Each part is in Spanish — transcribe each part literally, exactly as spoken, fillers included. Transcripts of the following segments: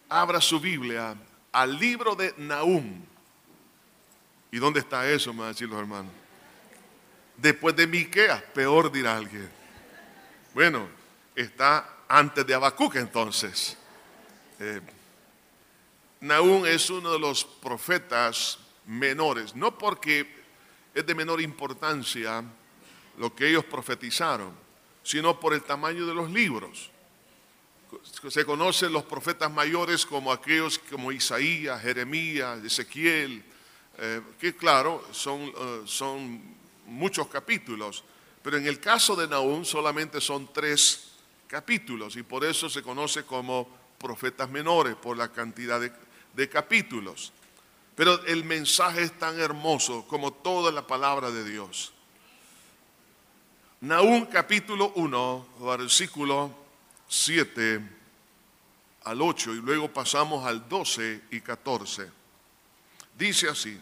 abra su Biblia al libro de Nahum. ¿Y dónde está eso? Me van a decir los hermanos. Después de Miqueas, peor dirá alguien. Bueno, está antes de Habacuc entonces. Eh, Nahum es uno de los profetas menores, no porque es de menor importancia lo que ellos profetizaron, sino por el tamaño de los libros. Se conocen los profetas mayores como aquellos como Isaías, Jeremías, Ezequiel, eh, que claro, son, uh, son muchos capítulos, pero en el caso de Nahum solamente son tres capítulos y por eso se conoce como profetas menores, por la cantidad de, de capítulos. Pero el mensaje es tan hermoso como toda la palabra de Dios. Nahum capítulo uno, versículo siete al ocho y luego pasamos al doce y catorce. Dice así,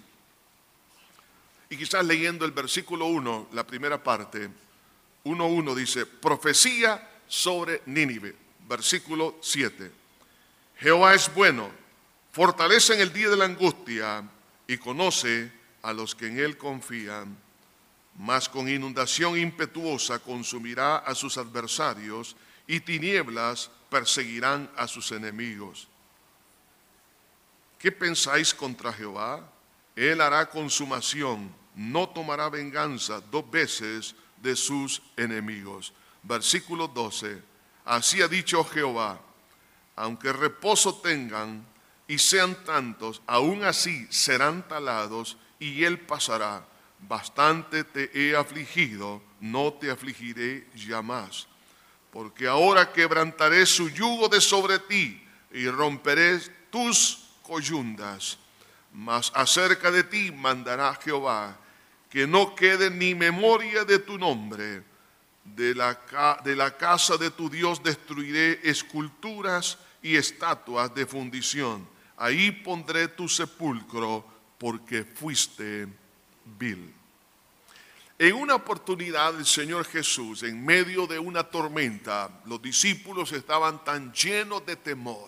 y quizás leyendo el versículo uno, la primera parte, uno uno dice, profecía sobre Nínive, versículo siete. Jehová es bueno, fortalece en el día de la angustia y conoce a los que en él confían, mas con inundación impetuosa consumirá a sus adversarios y tinieblas perseguirán a sus enemigos. ¿Qué pensáis contra Jehová? Él hará consumación, no tomará venganza dos veces de sus enemigos. Versículo doce. Así ha dicho Jehová, aunque reposo tengan y sean tantos, aún así serán talados y él pasará. Bastante te he afligido, no te afligiré ya más. Porque ahora quebrantaré su yugo de sobre ti y romperé tus coyundas. Mas acerca de ti mandará Jehová, que no quede ni memoria de tu nombre. De la, de la casa de tu Dios destruiré esculturas y estatuas de fundición. Ahí pondré tu sepulcro, porque fuiste vil. En una oportunidad el Señor Jesús, en medio de una tormenta, los discípulos estaban tan llenos de temor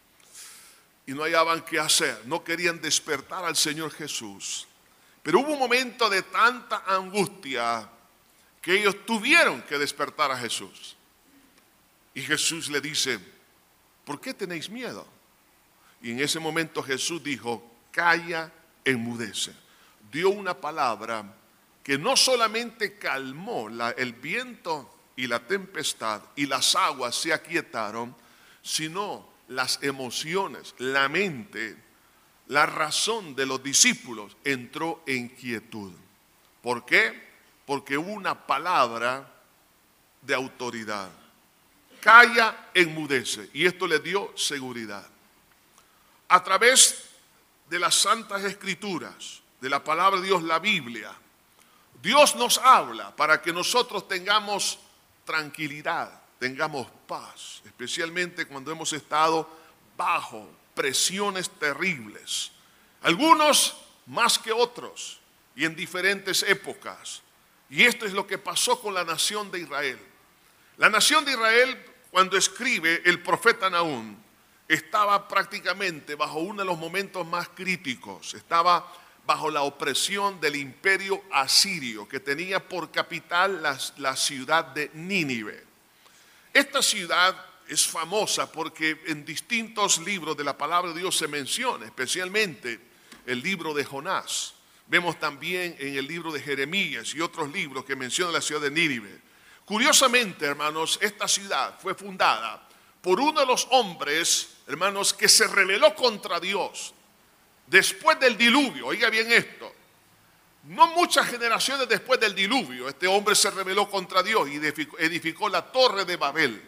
y no hallaban qué hacer, no querían despertar al Señor Jesús. Pero hubo un momento de tanta angustia que ellos tuvieron que despertar a Jesús. Y Jesús le dice, ¿por qué tenéis miedo? Y en ese momento Jesús dijo, calla, enmudece. Dio una palabra que no solamente calmó la, el viento y la tempestad y las aguas se aquietaron, sino las emociones, la mente, la razón de los discípulos entró en quietud. ¿Por qué? Porque hubo una palabra de autoridad. Calla, enmudece. Y esto les dio seguridad. A través de las Santas Escrituras, de la palabra de Dios, la Biblia, Dios nos habla para que nosotros tengamos tranquilidad, tengamos paz, especialmente cuando hemos estado bajo presiones terribles. Algunos más que otros y en diferentes épocas. Y esto es lo que pasó con la nación de Israel. La nación de Israel, cuando escribe el profeta Nahum, estaba prácticamente bajo uno de los momentos más críticos. Estaba bajo la opresión del imperio asirio, que tenía por capital la, la ciudad de Nínive. Esta ciudad es famosa porque en distintos libros de la palabra de Dios se menciona, especialmente el libro de Jonás. Vemos también en el libro de Jeremías y otros libros que mencionan la ciudad de Nínive. Curiosamente, hermanos, esta ciudad fue fundada por uno de los hombres, hermanos, que se rebeló contra Dios. Después del diluvio, oiga bien esto, no muchas generaciones después del diluvio, este hombre se rebeló contra Dios y edificó, edificó la torre de Babel,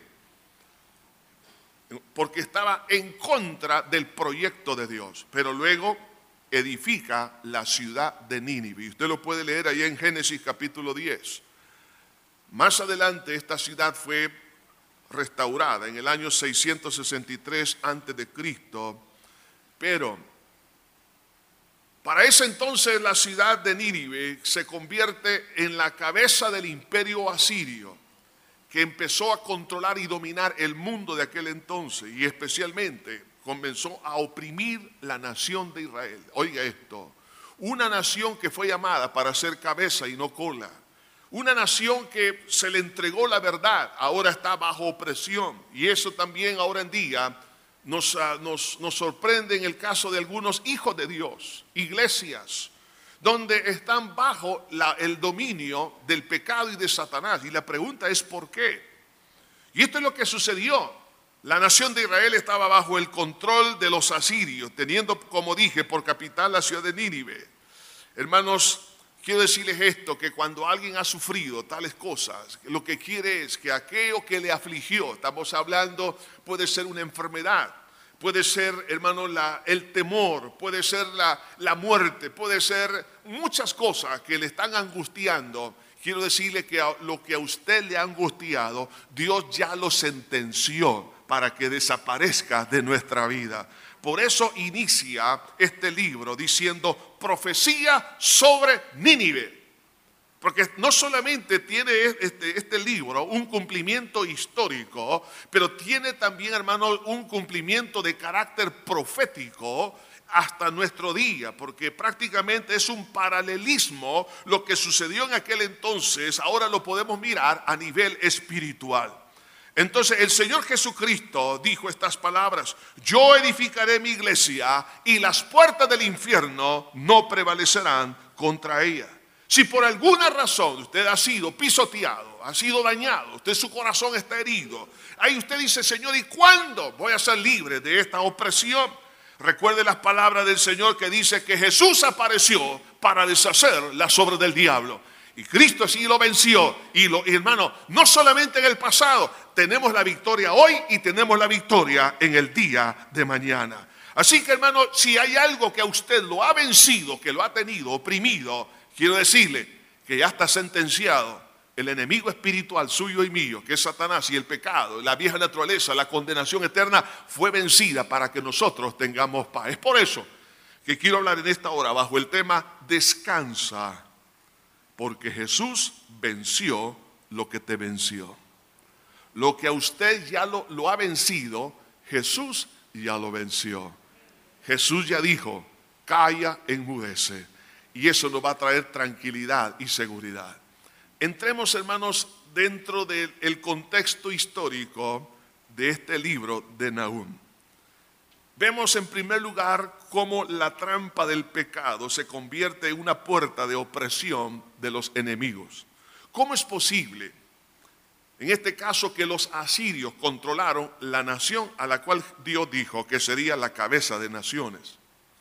porque estaba en contra del proyecto de Dios, pero luego edifica la ciudad de Nínive, y usted lo puede leer ahí en Génesis capítulo diez. Más adelante esta ciudad fue restaurada en el año seiscientos sesenta y tres antes de Cristo, pero para ese entonces la ciudad de Nínive se convierte en la cabeza del imperio asirio, que empezó a controlar y dominar el mundo de aquel entonces, y especialmente comenzó a oprimir la nación de Israel. Oiga esto, una nación que fue llamada para ser cabeza y no cola. Una nación que se le entregó la verdad, ahora está bajo opresión. Y eso también ahora en día nos, uh, nos, nos sorprende en el caso de algunos hijos de Dios, iglesias, donde están bajo la, el dominio del pecado y de Satanás. Y la pregunta es ¿por qué? Y esto es lo que sucedió. La nación de Israel estaba bajo el control de los asirios, teniendo, como dije, por capital la ciudad de Nínive. Hermanos, quiero decirles esto, que cuando alguien ha sufrido tales cosas, lo que quiere es que aquello que le afligió, estamos hablando, puede ser una enfermedad, puede ser, hermano, la, el temor, puede ser la, la muerte, puede ser muchas cosas que le están angustiando. Quiero decirle que a, lo que a usted le ha angustiado, Dios ya lo sentenció para que desaparezca de nuestra vida. Por eso inicia este libro diciendo profecía sobre Nínive. Porque no solamente tiene este, este libro un cumplimiento histórico, pero tiene también, hermano, un cumplimiento de carácter profético hasta nuestro día, porque prácticamente es un paralelismo. Lo que sucedió en aquel entonces, ahora lo podemos mirar a nivel espiritual. Entonces el Señor Jesucristo dijo estas palabras: yo edificaré mi iglesia y las puertas del infierno no prevalecerán contra ella. Si por alguna razón usted ha sido pisoteado, ha sido dañado, usted su corazón está herido, ahí usted dice: Señor, ¿y cuándo voy a ser libre de esta opresión? Recuerde las palabras del Señor que dice que Jesús apareció para deshacer las obras del diablo. Y Cristo sí lo venció. Y, lo, y hermano, no solamente en el pasado, tenemos la victoria hoy y tenemos la victoria en el día de mañana. Así que, hermano, si hay algo que a usted lo ha vencido, que lo ha tenido oprimido, quiero decirle que ya está sentenciado. El enemigo espiritual suyo y mío, que es Satanás, y el pecado, la vieja naturaleza, la condenación eterna, fue vencida para que nosotros tengamos paz. Es por eso que quiero hablar en esta hora bajo el tema descansa, porque Jesús venció lo que te venció. Lo que a usted ya lo, lo ha vencido, Jesús ya lo venció. Jesús ya dijo: calla, enmudece. Y eso nos va a traer tranquilidad y seguridad. Entremos, hermanos, dentro del contexto histórico de este libro de Nahum. Vemos en primer lugar cómo la trampa del pecado se convierte en una puerta de opresión de los enemigos. ¿Cómo es posible, en este caso, que los asirios controlaron la nación a la cual Dios dijo que sería la cabeza de naciones?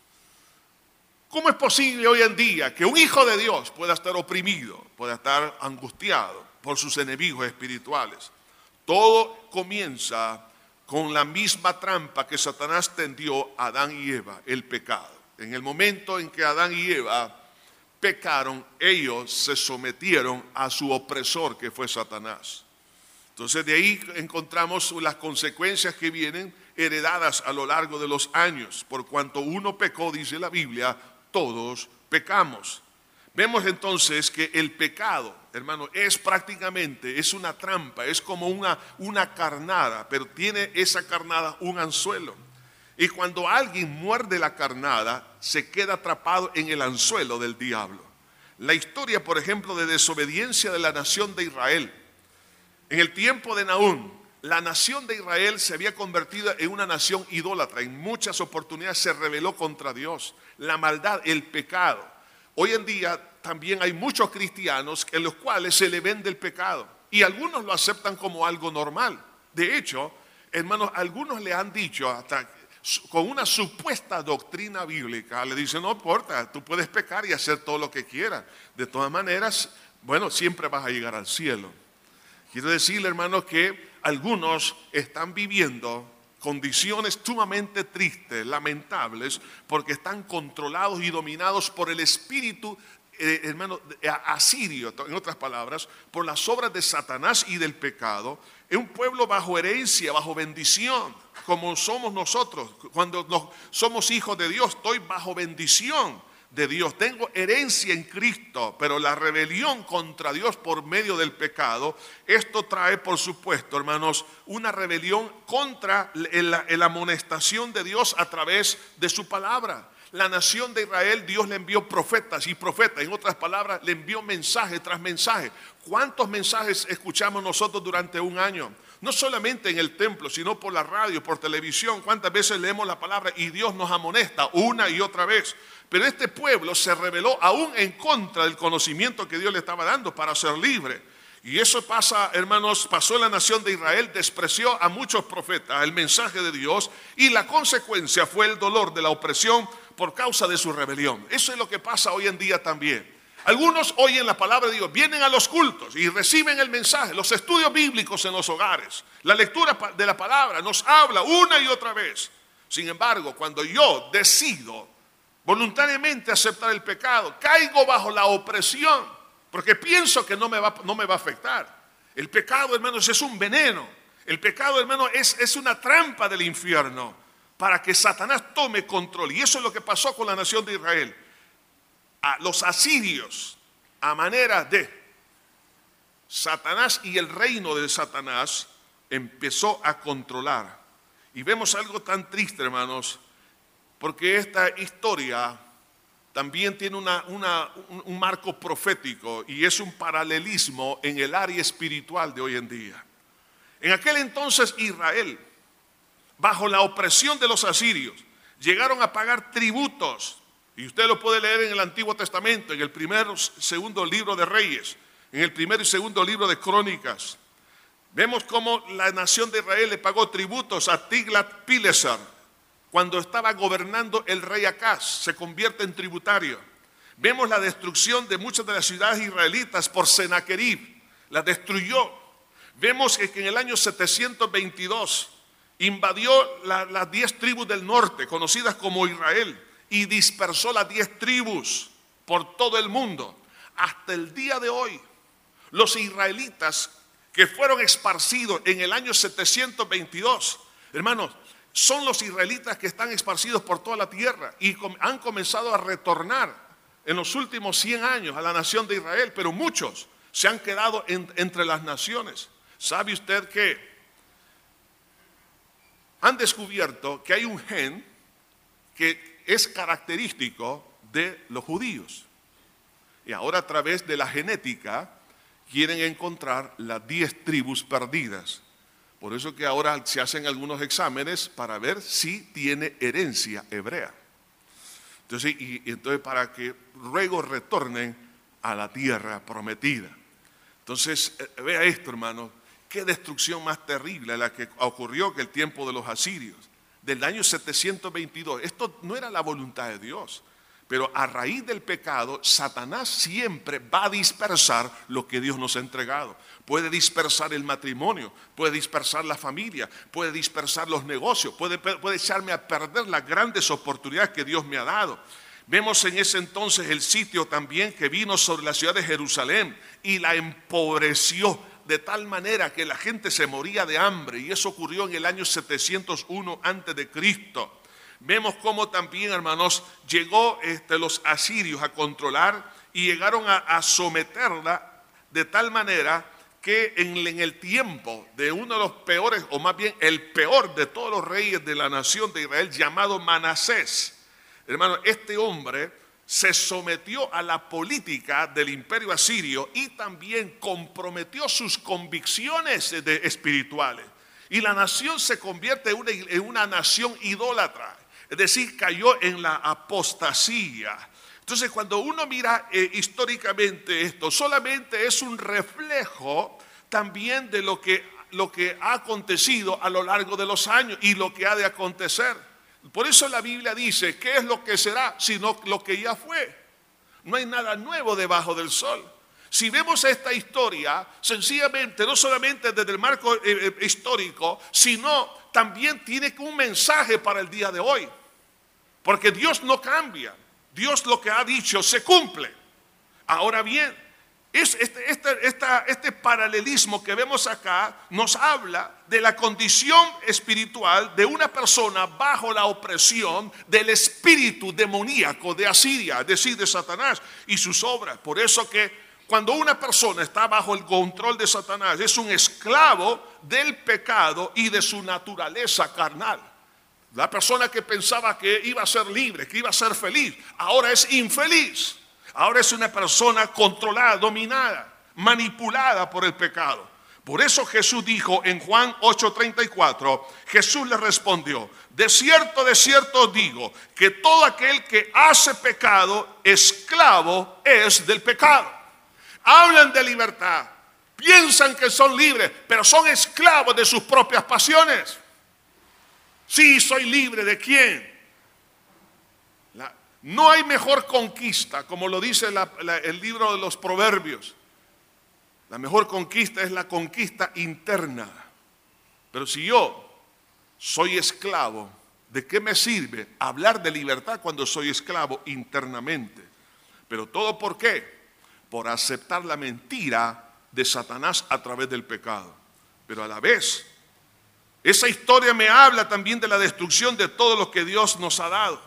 ¿Cómo es posible hoy en día que un hijo de Dios pueda estar oprimido, pueda estar angustiado por sus enemigos espirituales? Todo comienza con la misma trampa que Satanás tendió a Adán y Eva, el pecado. En el momento en que Adán y Eva pecaron, ellos se sometieron a su opresor, que fue Satanás. Entonces de ahí encontramos las consecuencias que vienen heredadas a lo largo de los años. Por cuanto uno pecó, dice la Biblia, todos pecamos. Vemos entonces que el pecado, hermano, es prácticamente, es una trampa, es como una, una carnada, pero tiene esa carnada un anzuelo. Y cuando alguien muerde la carnada, se queda atrapado en el anzuelo del diablo. La historia, por ejemplo, de desobediencia de la nación de Israel. En el tiempo de Nahum, la nación de Israel se había convertido en una nación idólatra. En muchas oportunidades se rebeló contra Dios. La maldad, el pecado. Hoy en día también hay muchos cristianos en los cuales se le vende el pecado. Y algunos lo aceptan como algo normal. De hecho, hermanos, algunos le han dicho, hasta con una supuesta doctrina bíblica, le dicen: no importa, tú puedes pecar y hacer todo lo que quieras. De todas maneras, bueno, siempre vas a llegar al cielo. Quiero decirle, hermanos, que algunos están viviendo condiciones sumamente tristes, lamentables, porque están controlados y dominados por el espíritu, eh, hermano, asirio, en otras palabras, por las obras de Satanás y del pecado. Es un pueblo bajo herencia, bajo bendición, como somos nosotros. Cuando nos, somos hijos de Dios, estoy bajo bendición. de Dios, tengo herencia en Cristo, pero la rebelión contra Dios por medio del pecado, esto trae, por supuesto, hermanos, una rebelión contra la amonestación de Dios a través de su palabra. La nación de Israel, Dios le envió profetas y profetas, en otras palabras, le envió mensaje tras mensaje. ¿Cuántos mensajes escuchamos nosotros durante un año? No solamente en el templo, sino por la radio, por televisión. ¿Cuántas veces leemos la palabra y Dios nos amonesta una y otra vez? Pero este pueblo se rebeló aún en contra del conocimiento que Dios le estaba dando para ser libre. Y eso pasa, hermanos, pasó en la nación de Israel, despreció a muchos profetas, el mensaje de Dios, y la consecuencia fue el dolor de la opresión por causa de su rebelión. Eso es lo que pasa hoy en día también. Algunos oyen la palabra de Dios, vienen a los cultos y reciben el mensaje, los estudios bíblicos en los hogares, la lectura de la palabra nos habla una y otra vez. Sin embargo, cuando yo decido voluntariamente aceptar el pecado, caigo bajo la opresión, porque pienso que no me va, no me va a afectar. El pecado, hermanos, es un veneno. El pecado, hermanos, es, es una trampa del infierno para que Satanás tome control. Y eso es lo que pasó con la nación de Israel. A los asirios, a manera de Satanás y el reino de Satanás, empezó a controlar. Y vemos algo tan triste, hermanos, porque esta historia también tiene una, una, un, un marco profético y es un paralelismo en el área espiritual de hoy en día. En aquel entonces Israel, bajo la opresión de los asirios, llegaron a pagar tributos. Y usted lo puede leer en el Antiguo Testamento, en el primero y segundo libro de Reyes, en el primero y segundo libro de Crónicas. Vemos cómo la nación de Israel le pagó tributos a Tiglat-Pileser. Cuando estaba gobernando el rey Acaz, se convierte en tributario. Vemos la destrucción de muchas de las ciudades israelitas por Sennacherib, la destruyó. Vemos que en el año setecientos veintidós invadió la, las diez tribus del norte, conocidas como Israel, y dispersó las diez tribus por todo el mundo. Hasta el día de hoy, los israelitas que fueron esparcidos en el año setecientos veintidós, hermanos, son los israelitas que están esparcidos por toda la tierra y han comenzado a retornar en los últimos cien años a la nación de Israel, pero muchos se han quedado en, entre las naciones. ¿Sabe usted que han descubierto que hay un gen que es característico de los judíos? Y ahora a través de la genética quieren encontrar las diez tribus perdidas. Por eso que ahora se hacen algunos exámenes para ver si tiene herencia hebrea. Entonces, y, y entonces para que luego retornen a la tierra prometida. Entonces, eh, vea esto, hermano, qué destrucción más terrible la que ocurrió en el tiempo de los asirios, del año setecientos veintidós. Esto no era la voluntad de Dios. Pero a raíz del pecado, Satanás siempre va a dispersar lo que Dios nos ha entregado. Puede dispersar el matrimonio, puede dispersar la familia, puede dispersar los negocios, puede, puede echarme a perder las grandes oportunidades que Dios me ha dado. Vemos en ese entonces el sitio también que vino sobre la ciudad de Jerusalén y la empobreció de tal manera que la gente se moría de hambre, y eso ocurrió en el año setecientos uno antes de Cristo. Vemos cómo también, hermanos, llegó este, los asirios a controlar y llegaron a, a someterla de tal manera que en, en el tiempo de uno de los peores, o más bien el peor de todos los reyes de la nación de Israel, llamado Manasés, hermano, este hombre se sometió a la política del imperio asirio y también comprometió sus convicciones de, espirituales. Y la nación se convierte en una, en una nación idólatra. Es decir, cayó en la apostasía. Entonces, cuando uno mira eh, históricamente esto, solamente es un reflejo también de lo que, lo que ha acontecido a lo largo de los años y lo que ha de acontecer. Por eso la Biblia dice, ¿qué es lo que será? Sino lo que ya fue. No hay nada nuevo debajo del sol. Si vemos esta historia, sencillamente, no solamente desde el marco eh, eh, histórico, sino también tiene un mensaje para el día de hoy. Porque Dios no cambia. Dios lo que ha dicho se cumple. Ahora bien, Es este, este, esta, este paralelismo que vemos acá nos habla de la condición espiritual de una persona bajo la opresión del espíritu demoníaco de Asiria, es decir, de Satanás y sus obras. Por eso que cuando una persona está bajo el control de Satanás, es un esclavo del pecado y de su naturaleza carnal. La persona que pensaba que iba a ser libre, que iba a ser feliz, ahora es infeliz. Ahora es una persona controlada, dominada, manipulada por el pecado. Por eso Jesús dijo en Juan ocho treinta y cuatro, Jesús le respondió: de cierto, de cierto os digo, que todo aquel que hace pecado, esclavo es del pecado. Hablan de libertad, piensan que son libres, pero son esclavos de sus propias pasiones. Sí, soy libre, ¿de quién? La, no hay mejor conquista, como lo dice la, la, el libro de los Proverbios. La mejor conquista es la conquista interna. Pero si yo soy esclavo, ¿de qué me sirve hablar de libertad cuando soy esclavo internamente? Pero todo ¿por qué? Por aceptar la mentira de Satanás a través del pecado. Pero a la vez, esa historia me habla también de la destrucción de todo lo que Dios nos ha dado.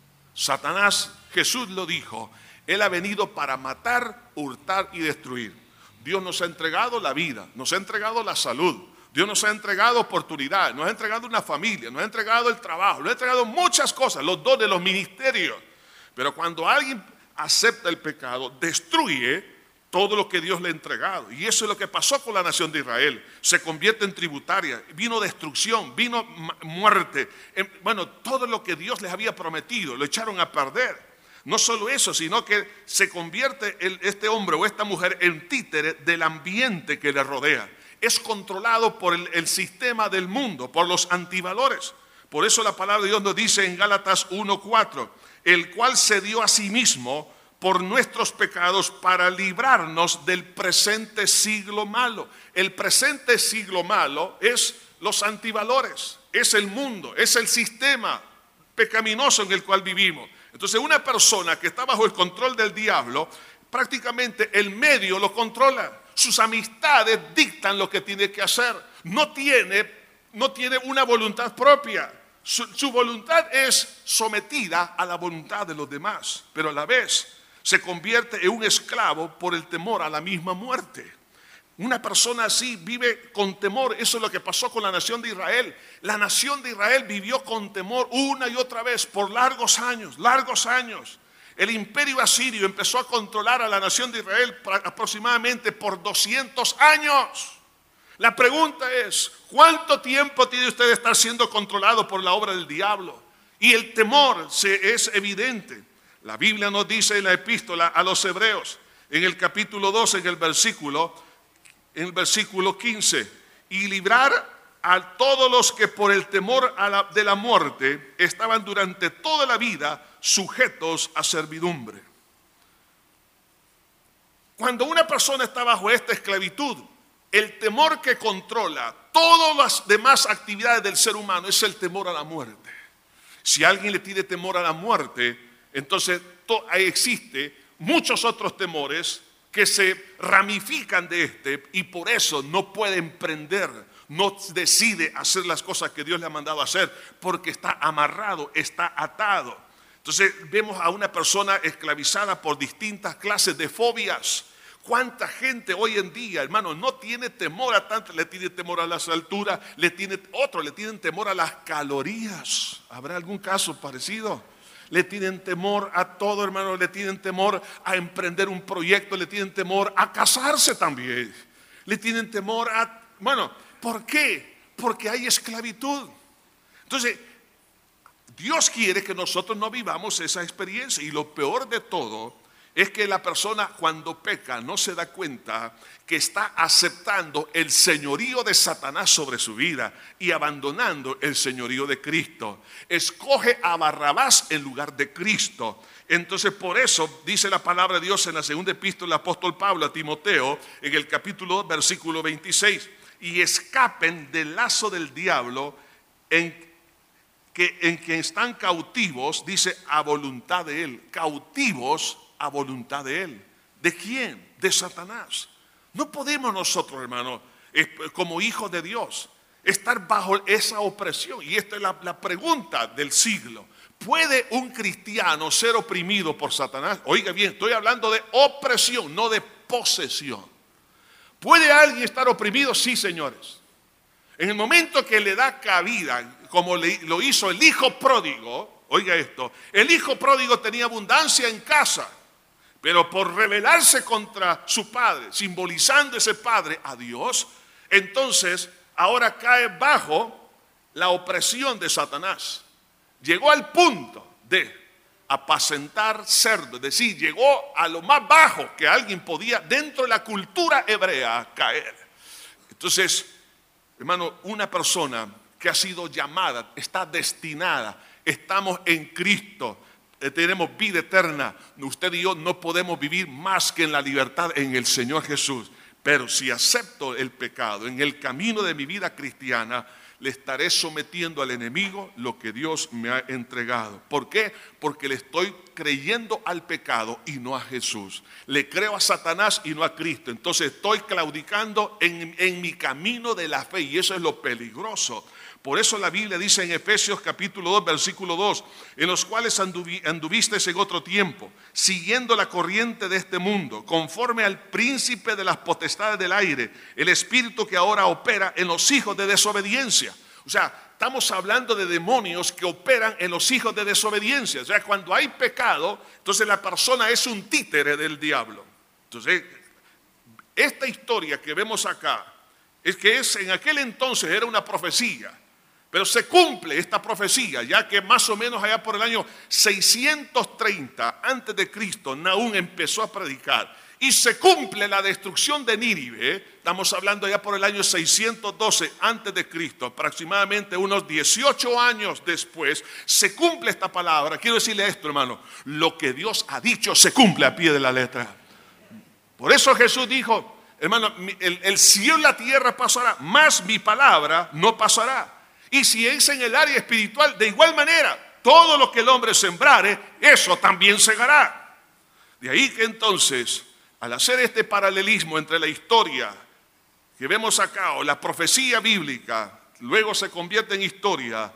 Satanás, Jesús lo dijo, Él ha venido para matar, hurtar y destruir. Dios nos ha entregado la vida, nos ha entregado la salud, Dios nos ha entregado oportunidad, nos ha entregado una familia, nos ha entregado el trabajo, nos ha entregado muchas cosas, los dones, los ministerios. Pero cuando alguien acepta el pecado, destruye todo lo que Dios le ha entregado. Y eso es lo que pasó con la nación de Israel. Se convierte en tributaria, vino destrucción, vino muerte. Bueno, todo lo que Dios les había prometido, lo echaron a perder. No solo eso, sino que se convierte el, este hombre o esta mujer en títere del ambiente que le rodea. Es controlado por el, el sistema del mundo, por los antivalores. Por eso la palabra de Dios nos dice en Gálatas uno cuatro, el cual se dio a sí mismo por nuestros pecados para librarnos del presente siglo malo. El presente siglo malo es los antivalores, es el mundo, es el sistema pecaminoso en el cual vivimos. Entonces una persona que está bajo el control del diablo, prácticamente el medio lo controla. Sus amistades dictan lo que tiene que hacer. No tiene, no tiene una voluntad propia. Su, su voluntad es sometida a la voluntad de los demás, pero a la vez se convierte en un esclavo por el temor a la misma muerte. Una persona así vive con temor. Eso es lo que pasó con la nación de Israel. La nación de Israel vivió con temor una y otra vez por largos años, largos años. El imperio asirio empezó a controlar a la nación de Israel aproximadamente por doscientos años. La pregunta es, ¿cuánto tiempo tiene usted de estar siendo controlado por la obra del diablo? Y el temor se, es evidente. La Biblia nos dice en la epístola a los Hebreos, en el capítulo dos, en el versículo, en el versículo quince, y librar a todos los que por el temor a la, de la muerte estaban durante toda la vida sujetos a servidumbre. Cuando una persona está bajo esta esclavitud, el temor que controla todas las demás actividades del ser humano es el temor a la muerte. Si alguien le tiene temor a la muerte, entonces existe muchos otros temores que se ramifican de este y por eso no puede emprender, no decide hacer las cosas que Dios le ha mandado hacer porque está amarrado, está atado. Entonces vemos a una persona esclavizada por distintas clases de fobias. ¿Cuánta gente hoy en día, hermano, no tiene temor a tanto? Le tiene temor a las alturas, le tiene, otros le tienen temor a las calorías. ¿Habrá algún caso parecido? Le tienen temor a todo, hermano, le tienen temor a emprender un proyecto, le tienen temor a casarse también. Le tienen temor a, bueno, ¿por qué? Porque hay esclavitud. Entonces, Dios quiere que nosotros no vivamos esa experiencia y lo peor de todo es que la persona cuando peca no se da cuenta que está aceptando el señorío de Satanás sobre su vida y abandonando el señorío de Cristo. Escoge a Barrabás en lugar de Cristo. Entonces por eso dice la palabra de Dios en la segunda epístola del apóstol Pablo a Timoteo, en el capítulo dos, versículo veintiséis. Y escapen del lazo del diablo en que, en que están cautivos, dice, a voluntad de él. Cautivos a voluntad de él. ¿De quién? De Satanás. No podemos nosotros, hermano, como hijos de Dios, estar bajo esa opresión. Y esta es la, la pregunta del siglo. ¿Puede un cristiano ser oprimido por Satanás? Oiga bien, estoy hablando de opresión, no de posesión. ¿Puede alguien estar oprimido? Sí, señores. En el momento que le da cabida, como le, lo hizo el hijo pródigo, oiga esto, el hijo pródigo tenía abundancia en casa, pero por rebelarse contra su padre, simbolizando ese padre a Dios, entonces ahora cae bajo la opresión de Satanás. Llegó al punto de apacentar cerdos, es decir, llegó a lo más bajo que alguien podía dentro de la cultura hebrea caer. Entonces, hermano, una persona que ha sido llamada, está destinada, estamos en Cristo, tenemos vida eterna. Usted y yo no podemos vivir más que en la libertad en el Señor Jesús. Pero si acepto el pecado en el camino de mi vida cristiana, le estaré sometiendo al enemigo lo que Dios me ha entregado. ¿Por qué? Porque le estoy creyendo al pecado y no a Jesús. Le creo a Satanás y no a Cristo. Entonces estoy claudicando en, en mi camino de la fe, y eso es lo peligroso. Por eso la Biblia dice en Efesios capítulo dos, versículo dos, en los cuales anduvi, anduviste en otro tiempo, siguiendo la corriente de este mundo, conforme al príncipe de las potestades del aire, el espíritu que ahora opera en los hijos de desobediencia. O sea, estamos hablando de demonios que operan en los hijos de desobediencia. O sea, cuando hay pecado, entonces la persona es un títere del diablo. Entonces, esta historia que vemos acá, es que es, en aquel entonces era una profecía. Pero se cumple esta profecía, ya que más o menos allá por el año seiscientos treinta antes de Cristo, Nahum empezó a predicar. Y se cumple la destrucción de Nínive, ¿eh? Estamos hablando ya por el año seiscientos doce antes de Cristo, aproximadamente unos dieciocho años después, se cumple esta palabra. Quiero decirle esto, hermano, lo que Dios ha dicho se cumple a pie de la letra. Por eso Jesús dijo, hermano, el, el cielo y la tierra pasará, mas mi palabra no pasará. Y si es en el área espiritual, de igual manera, todo lo que el hombre sembrare, eso también segará. De ahí que entonces, al hacer este paralelismo entre la historia que vemos acá, o la profecía bíblica, luego se convierte en historia,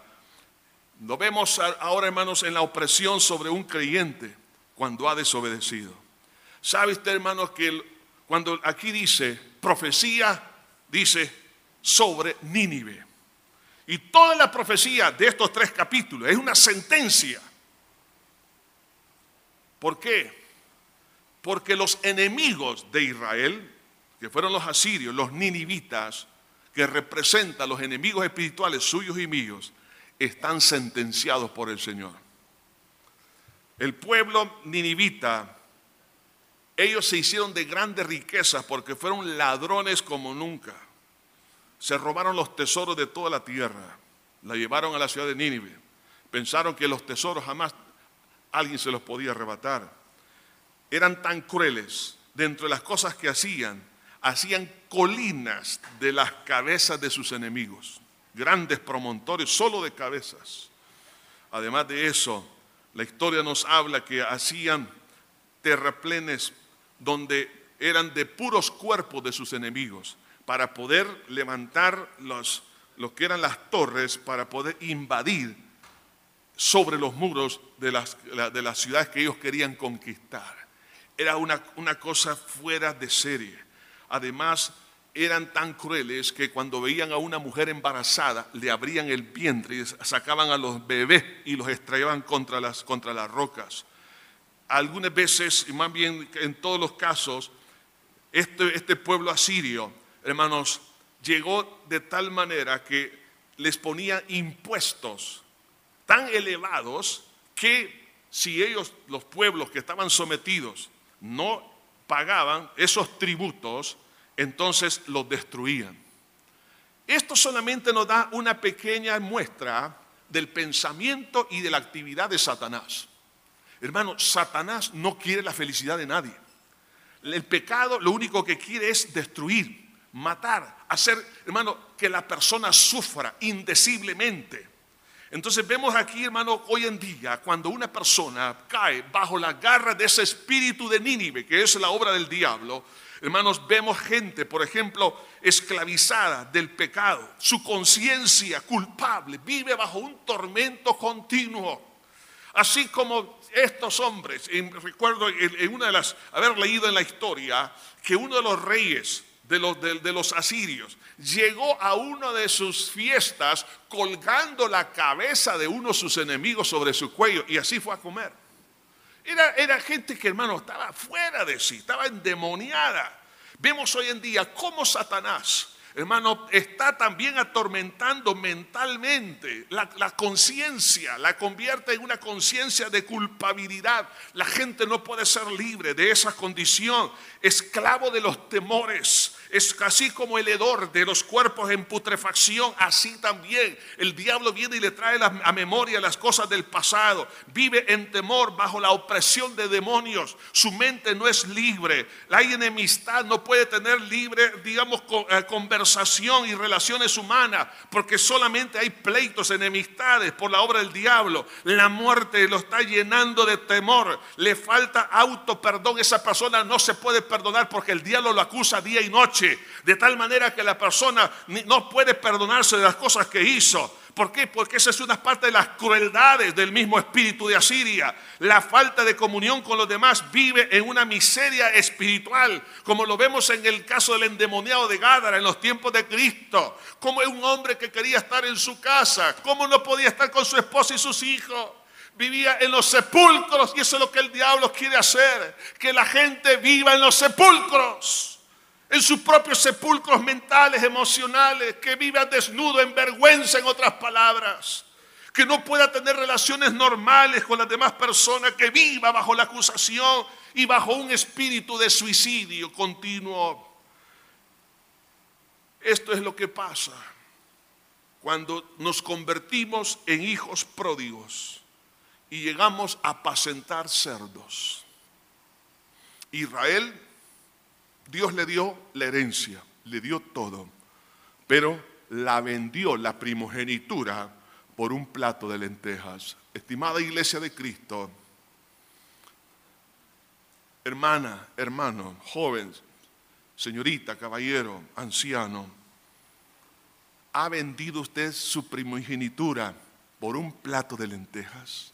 lo vemos ahora, hermanos, en la opresión sobre un creyente cuando ha desobedecido. ¿Sabe usted, hermanos, que el, cuando aquí dice profecía, dice sobre Nínive? Y toda la profecía de estos tres capítulos es una sentencia. ¿Por qué? Porque los enemigos de Israel, que fueron los asirios, los ninivitas, que representan los enemigos espirituales suyos y míos, están sentenciados por el Señor. El pueblo ninivita, ellos se hicieron de grandes riquezas porque fueron ladrones como nunca. Se robaron los tesoros de toda la tierra, la llevaron a la ciudad de Nínive. Pensaron que los tesoros jamás alguien se los podía arrebatar. Eran tan crueles, dentro de las cosas que hacían, hacían colinas de las cabezas de sus enemigos, grandes promontorios solo de cabezas. Además de eso, la historia nos habla que hacían terraplenes donde eran de puros cuerpos de sus enemigos, para poder levantar los, lo que eran las torres, para poder invadir sobre los muros de las, de las ciudades que ellos querían conquistar. Era una, una cosa fuera de serie. Además, eran tan crueles que cuando veían a una mujer embarazada, le abrían el vientre y sacaban a los bebés y los estrellaban contra las, contra las rocas. Algunas veces, y más bien en todos los casos, este, este pueblo asirio, hermanos, llegó de tal manera que les ponía impuestos tan elevados que si ellos, los pueblos que estaban sometidos, no pagaban esos tributos, entonces los destruían. Esto solamente nos da una pequeña muestra del pensamiento y de la actividad de Satanás. Hermano, Satanás no quiere la felicidad de nadie. El pecado lo único que quiere es destruir, matar, hacer, hermano, que la persona sufra indeciblemente. Entonces vemos aquí, hermano, hoy en día, cuando una persona cae bajo la garra de ese espíritu de Nínive, que es la obra del diablo, hermanos, vemos gente, por ejemplo, esclavizada del pecado, su conciencia culpable, vive bajo un tormento continuo. Así como estos hombres, recuerdo en una de las, haber leído en la historia, que uno de los reyes de los, de, de los asirios llegó a una de sus fiestas colgando la cabeza de uno de sus enemigos sobre su cuello y así fue a comer. Era, era gente que, hermano, estaba fuera de sí, estaba endemoniada. Vemos hoy en día cómo Satanás, hermano, está también atormentando mentalmente la, la conciencia, la convierte en una conciencia de culpabilidad. La gente no puede ser libre de esa condición, esclavo de los temores. Es así como el hedor de los cuerpos en putrefacción, así también el diablo viene y le trae a memoria las cosas del pasado. Vive en temor bajo la opresión de demonios. Su mente no es libre. La enemistad no puede tener libre, digamos, conversación y relaciones humanas, porque solamente hay pleitos, enemistades por la obra del diablo. La muerte lo está llenando de temor. Le falta autoperdón. Esa persona no se puede perdonar porque el diablo lo acusa día y noche. De tal manera que la persona no puede perdonarse de las cosas que hizo. ¿Por qué? Porque esa es una parte de las crueldades del mismo espíritu de Asiria. La falta de comunión con los demás, vive en una miseria espiritual, como lo vemos en el caso del endemoniado de Gádara en los tiempos de Cristo. Como es un hombre que quería estar en su casa, cómo no podía estar con su esposa y sus hijos. Vivía en los sepulcros, y eso es lo que el diablo quiere hacer, que la gente viva en los sepulcros, en sus propios sepulcros mentales, emocionales, que viva desnudo, en vergüenza, en otras palabras, que no pueda tener relaciones normales con las demás personas, que viva bajo la acusación y bajo un espíritu de suicidio continuo. Esto es lo que pasa cuando nos convertimos en hijos pródigos y llegamos a apacentar cerdos. Israel, Dios le dio la herencia, le dio todo, pero la vendió la primogenitura por un plato de lentejas. Estimada iglesia de Cristo, hermana, hermano, joven, señorita, caballero, anciano, ¿ha vendido usted su primogenitura por un plato de lentejas?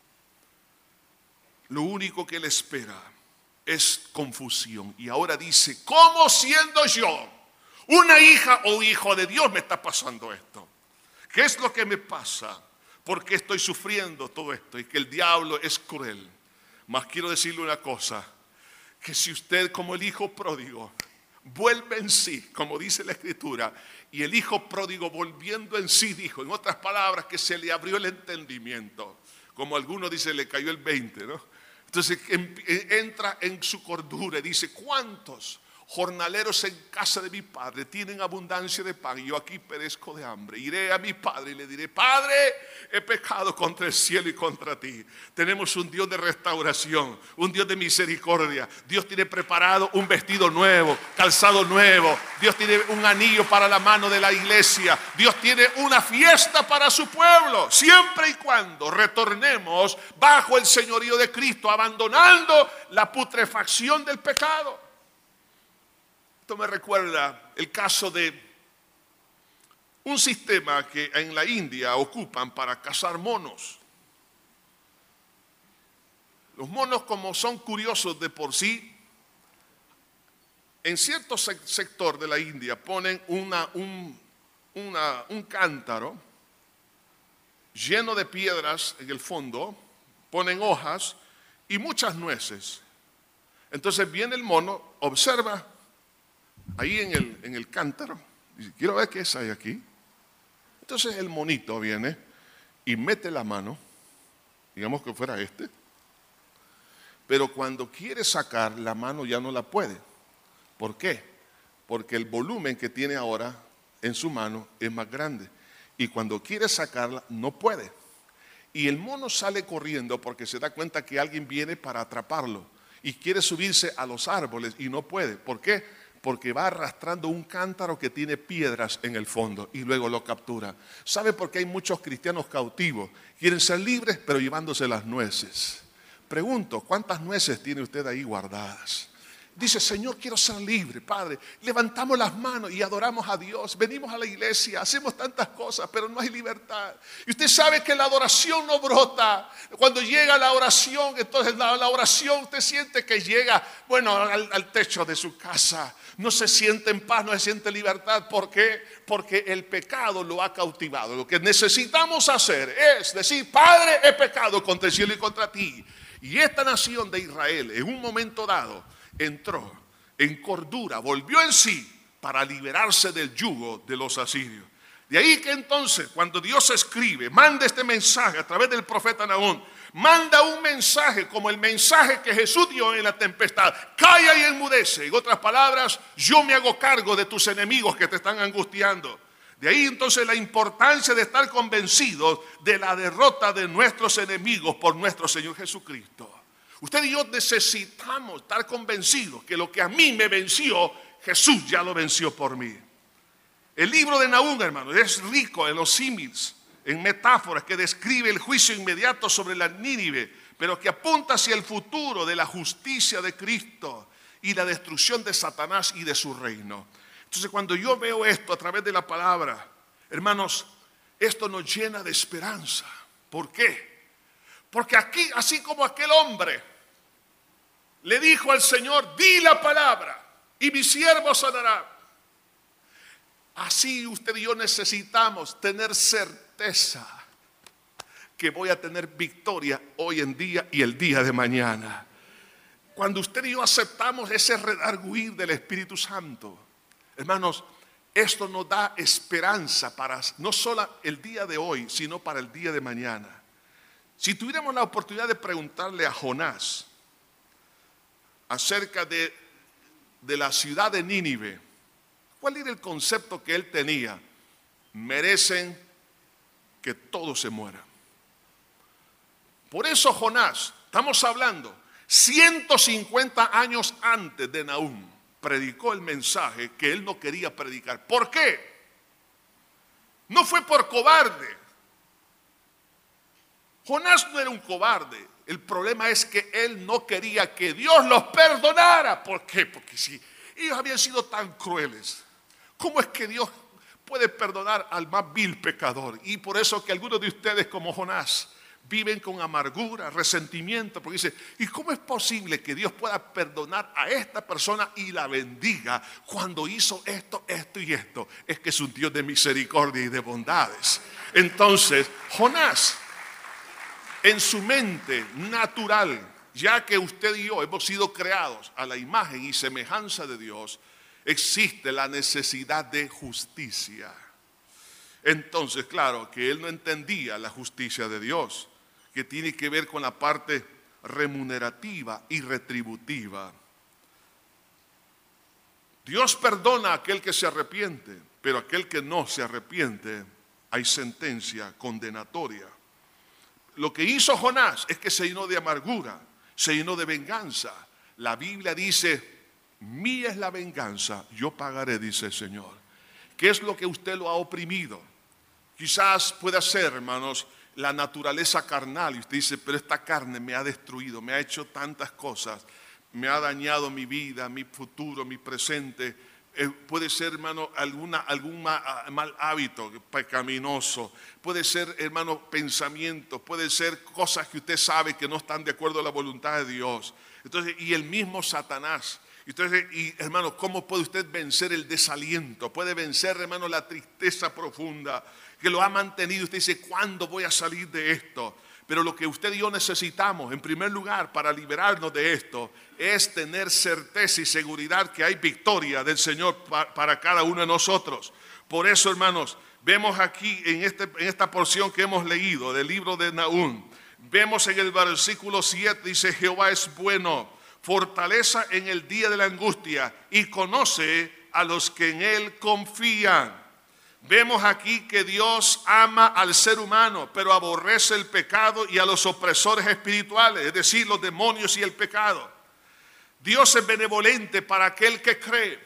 Lo único que le espera es confusión. Y ahora dice, ¿cómo siendo yo una hija o hijo de Dios me está pasando esto? ¿Qué es lo que me pasa? ¿Por qué estoy sufriendo todo esto? Y que el diablo es cruel. Mas quiero decirle una cosa, que si usted como el hijo pródigo vuelve en sí, como dice la Escritura, y el hijo pródigo volviendo en sí dijo, en otras palabras, que se le abrió el entendimiento, como algunos dicen, le cayó el veinte, ¿no? Entonces entra en su cordura y dice, ¿cuántos jornaleros en casa de mi padre tienen abundancia de pan y yo aquí perezco de hambre? Iré a mi padre y le diré, Padre, he pecado contra el cielo y contra ti. Tenemos un Dios de restauración, un Dios de misericordia. Dios tiene preparado un vestido nuevo, calzado nuevo. Dios tiene un anillo para la mano de la iglesia. Dios tiene una fiesta para su pueblo, siempre y cuando retornemos bajo el señorío de Cristo, abandonando la putrefacción del pecado. Esto me recuerda el caso de un sistema que en la India ocupan para cazar monos. Los monos, como son curiosos de por sí, en cierto sector de la India ponen una, un, una, un cántaro lleno de piedras en el fondo, ponen hojas y muchas nueces. Entonces viene el mono, observa ahí en el, en el cántaro, dice, quiero ver qué es ahí aquí. Entonces el monito viene y mete la mano, digamos que fuera este, pero cuando quiere sacar la mano ya no la puede. ¿Por qué? Porque el volumen que tiene ahora en su mano es más grande y cuando quiere sacarla no puede. Y el mono sale corriendo porque se da cuenta que alguien viene para atraparlo y quiere subirse a los árboles y no puede. ¿Por qué? Porque va arrastrando un cántaro que tiene piedras en el fondo y luego lo captura. ¿Sabe por qué hay muchos cristianos cautivos? Quieren ser libres, pero llevándose las nueces. Pregunto, ¿cuántas nueces tiene usted ahí guardadas? Dice, Señor, quiero ser libre, Padre. Levantamos las manos y adoramos a Dios. Venimos a la iglesia, hacemos tantas cosas, pero no hay libertad. Y usted sabe que la adoración no brota. Cuando llega la oración, entonces la, la oración usted siente que llega, bueno, al, al techo de su casa. No se siente en paz, no se siente libertad. ¿Por qué? Porque el pecado lo ha cautivado. Lo que necesitamos hacer es decir, Padre, he pecado contra el cielo y contra ti. Y esta nación de Israel, en un momento dado, entró en cordura, volvió en sí para liberarse del yugo de los asirios. De ahí que entonces cuando Dios escribe, manda este mensaje a través del profeta Nahum, manda un mensaje como el mensaje que Jesús dio en la tempestad: calla y enmudece. En otras palabras, yo me hago cargo de tus enemigos que te están angustiando. De ahí entonces la importancia de estar convencidos de la derrota de nuestros enemigos por nuestro Señor Jesucristo. Usted y yo necesitamos estar convencidos que lo que a mí me venció, Jesús ya lo venció por mí. El libro de Nahum, hermano, es rico en los símiles, en metáforas que describe el juicio inmediato sobre la Nínive, pero que apunta hacia el futuro de la justicia de Cristo y la destrucción de Satanás y de su reino. Entonces, cuando yo veo esto a través de la palabra, hermanos, esto nos llena de esperanza. ¿Por qué? Porque aquí, así como aquel hombre le dijo al Señor, di la palabra y mi siervo sanará. Así usted y yo necesitamos tener certeza que voy a tener victoria hoy en día y el día de mañana. Cuando usted y yo aceptamos ese redarguir del Espíritu Santo, hermanos, esto nos da esperanza para no solo el día de hoy, sino para el día de mañana. Si tuviéramos la oportunidad de preguntarle a Jonás acerca de, de la ciudad de Nínive, ¿cuál era el concepto que él tenía? Merecen que todos se mueran. Por eso Jonás, estamos hablando, ciento cincuenta años antes de Nahum, predicó el mensaje que él no quería predicar. ¿Por qué? No fue por cobarde. Jonás no era un cobarde. El problema es que él no quería que Dios los perdonara. ¿Por qué? Porque si ellos habían sido tan crueles, ¿cómo es que Dios puede perdonar al más vil pecador? Y por eso que algunos de ustedes, como Jonás, viven con amargura, resentimiento, porque dicen, ¿y cómo es posible que Dios pueda perdonar a esta persona y la bendiga cuando hizo esto, esto y esto? Es que es un Dios de misericordia y de bondades. Entonces, Jonás, en su mente natural, ya que usted y yo hemos sido creados a la imagen y semejanza de Dios, existe la necesidad de justicia. Entonces, claro, que él no entendía la justicia de Dios, que tiene que ver con la parte remunerativa y retributiva. Dios perdona a aquel que se arrepiente, pero aquel que no se arrepiente, hay sentencia condenatoria. Lo que hizo Jonás es que se llenó de amargura, se llenó de venganza. La Biblia dice, mía es la venganza, yo pagaré, dice el Señor. ¿Qué es lo que usted lo ha oprimido? Quizás pueda ser, hermanos, la naturaleza carnal. Y usted dice, pero esta carne me ha destruido, me ha hecho tantas cosas, me ha dañado mi vida, mi futuro, mi presente. Eh, puede ser, hermano, alguna, algún mal, mal hábito pecaminoso. Puede ser, hermano, pensamientos. Puede ser cosas que usted sabe que no están de acuerdo a la voluntad de Dios. Entonces, y el mismo Satanás. Entonces, y hermano, ¿cómo puede usted vencer el desaliento? Puede vencer, hermano, la tristeza profunda que lo ha mantenido. Usted dice, ¿cuándo voy a salir de esto? Pero lo que usted y yo necesitamos, en primer lugar, para liberarnos de esto, es tener certeza y seguridad que hay victoria del Señor para cada uno de nosotros. Por eso, hermanos, vemos aquí en, este, en esta porción que hemos leído del libro de Nahum, vemos en el versículo siete, dice, Jehová es bueno, fortaleza en el día de la angustia y conoce a los que en él confían. Vemos aquí que Dios ama al ser humano, pero aborrece el pecado y a los opresores espirituales, es decir, los demonios y el pecado. Dios es benevolente para aquel que cree,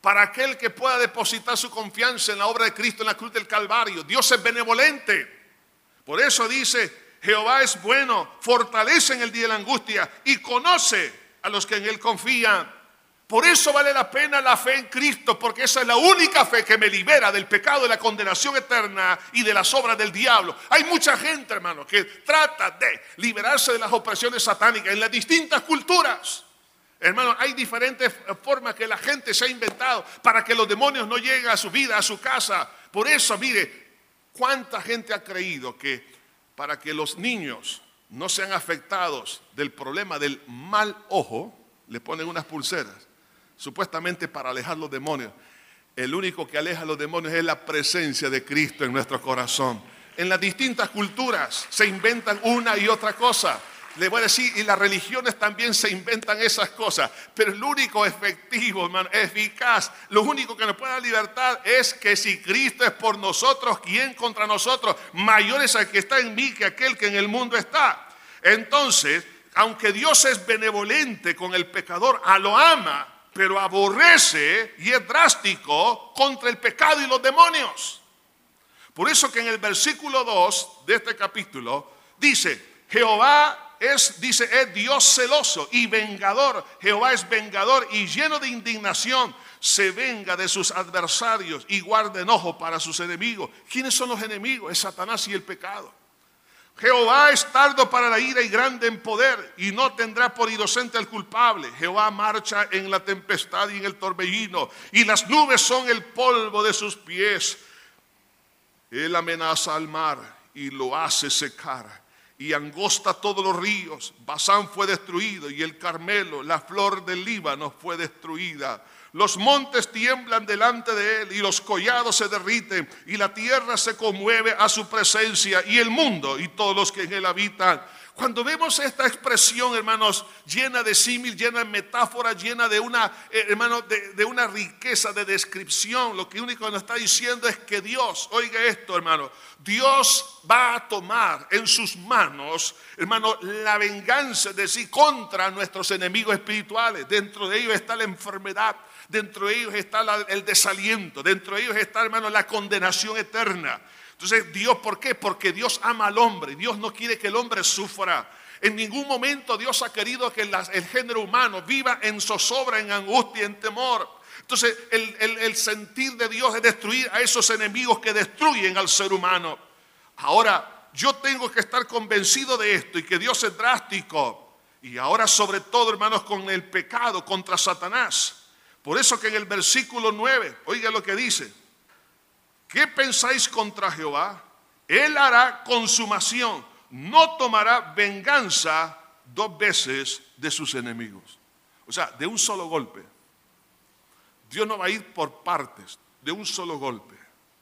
para aquel que pueda depositar su confianza en la obra de Cristo en la cruz del Calvario. Dios es benevolente. Por eso dice, Jehová es bueno, fortalece en el día de la angustia y conoce a los que en Él confían. Por eso vale la pena la fe en Cristo, porque esa es la única fe que me libera del pecado, de la condenación eterna y de las obras del diablo. Hay mucha gente, hermano, que trata de liberarse de las opresiones satánicas en las distintas culturas. Hermano, hay diferentes formas que la gente se ha inventado para que los demonios no lleguen a su vida, a su casa. Por eso, mire, ¿cuánta gente ha creído que para que los niños no sean afectados del problema del mal ojo, le ponen unas pulseras, supuestamente para alejar los demonios? El único que aleja a los demonios es la presencia de Cristo en nuestro corazón. En las distintas culturas se inventan una y otra cosa. Le voy a decir, y las religiones también se inventan esas cosas, pero el único efectivo, hermano, eficaz, lo único que nos puede dar libertad es que si Cristo es por nosotros, ¿quién contra nosotros? Mayor es el que está en mí que aquel que en el mundo está. Entonces, aunque Dios es benevolente con el pecador, a lo ama, pero aborrece y es drástico contra el pecado y los demonios. Por eso que en el versículo dos de este capítulo dice, Jehová es, dice, es Dios celoso y vengador. Jehová es vengador y lleno de indignación. Se venga de sus adversarios y guarda enojo para sus enemigos. ¿Quiénes son los enemigos? Es Satanás y el pecado. Jehová es tardo para la ira y grande en poder, y no tendrá por inocente al culpable. Jehová marcha en la tempestad y en el torbellino, y las nubes son el polvo de sus pies. Él amenaza al mar y lo hace secar, y angosta todos los ríos. Basán fue destruido, y el Carmelo, la flor del Líbano, fue destruida. Los montes tiemblan delante de él, y los collados se derriten, y la tierra se conmueve a su presencia, y el mundo y todos los que en él habitan. Cuando vemos esta expresión, hermanos, llena de símil, llena de metáfora, llena de una, eh, hermano, de, de una riqueza de descripción, lo que único que nos está diciendo es que Dios, oiga esto, hermano, Dios va a tomar en sus manos, hermano, la venganza de sí contra nuestros enemigos espirituales. Dentro de ellos está la enfermedad, dentro de ellos está la, el desaliento, dentro de ellos está, hermano, la condenación eterna. Entonces, Dios, ¿por qué? Porque Dios ama al hombre. Dios no quiere que el hombre sufra. En ningún momento Dios ha querido que la, el género humano viva en zozobra, en angustia, en temor. Entonces, el, el, el sentir de Dios es destruir a esos enemigos que destruyen al ser humano. Ahora, yo tengo que estar convencido de esto y que Dios es drástico. Y ahora, sobre todo, hermanos, con el pecado contra Satanás. Por eso que en el versículo nueve, oiga lo que dice. ¿Qué pensáis contra Jehová? Él hará consumación, no tomará venganza dos veces de sus enemigos. O sea, de un solo golpe. Dios no va a ir por partes, de un solo golpe.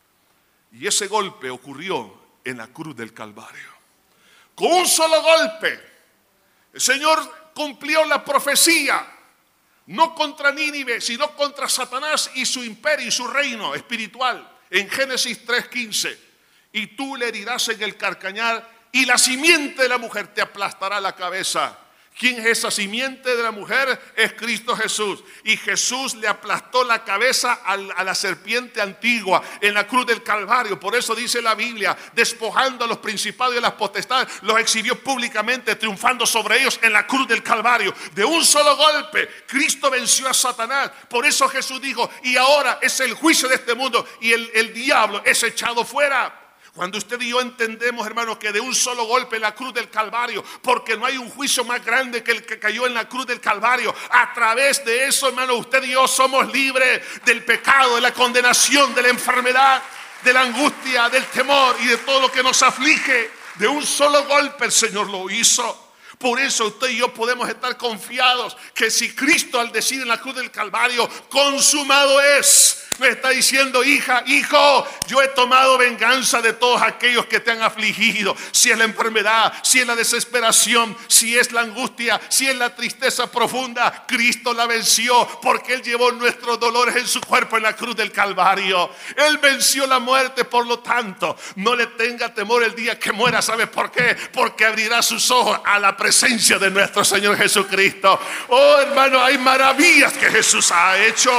Y ese golpe ocurrió en la cruz del Calvario. Con un solo golpe, el Señor cumplió la profecía, no contra Nínive, sino contra Satanás y su imperio y su reino espiritual. En Génesis tres quince, y tú le herirás en el carcañar, y la simiente de la mujer te aplastará la cabeza. ¿Quién es esa simiente de la mujer? Es Cristo Jesús. Y Jesús le aplastó la cabeza a la serpiente antigua en la cruz del Calvario. Por eso dice la Biblia, despojando a los principados y a las potestades, los exhibió públicamente, triunfando sobre ellos en la cruz del Calvario. De un solo golpe, Cristo venció a Satanás. Por eso Jesús dijo, y ahora es el juicio de este mundo, y el, el diablo es echado fuera. Cuando usted y yo entendemos, hermanos, que de un solo golpe en la cruz del Calvario, porque no hay un juicio más grande que el que cayó en la cruz del Calvario, a través de eso, hermano, usted y yo somos libres del pecado, de la condenación, de la enfermedad, de la angustia, del temor y de todo lo que nos aflige. De un solo golpe el Señor lo hizo. Por eso usted y yo podemos estar confiados que si Cristo al decir en la cruz del Calvario, consumado es, me está diciendo, hija, hijo, yo he tomado venganza de todos aquellos que te han afligido. Si es la enfermedad, si es la desesperación, si es la angustia, si es la tristeza profunda, Cristo la venció porque Él llevó nuestros dolores en su cuerpo en la cruz del Calvario. Él venció la muerte, por lo tanto, no le tenga temor el día que muera. ¿Sabe por qué? Porque abrirá sus ojos a la presencia de nuestro Señor Jesucristo. Oh, hermano, hay maravillas que Jesús ha hecho.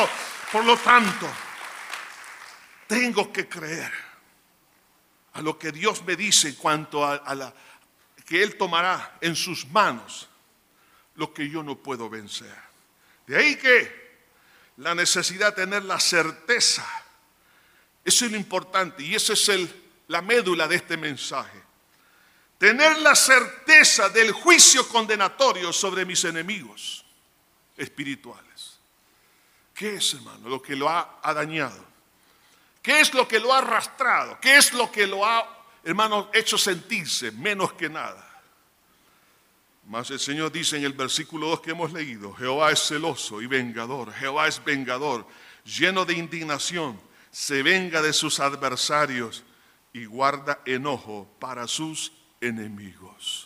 Por lo tanto, tengo que creer a lo que Dios me dice en cuanto a, a la que Él tomará en sus manos lo que yo no puedo vencer. De ahí que la necesidad de tener la certeza, eso es lo importante y esa es el, la médula de este mensaje. Tener la certeza del juicio condenatorio sobre mis enemigos espirituales. ¿Qué es, hermano, lo que lo ha, ha dañado? ¿Qué es lo que lo ha arrastrado? ¿Qué es lo que lo ha, hermano, hecho sentirse menos que nada? Mas el Señor dice en el versículo dos que hemos leído: Jehová es celoso y vengador, Jehová es vengador, lleno de indignación, se venga de sus adversarios y guarda enojo para sus enemigos.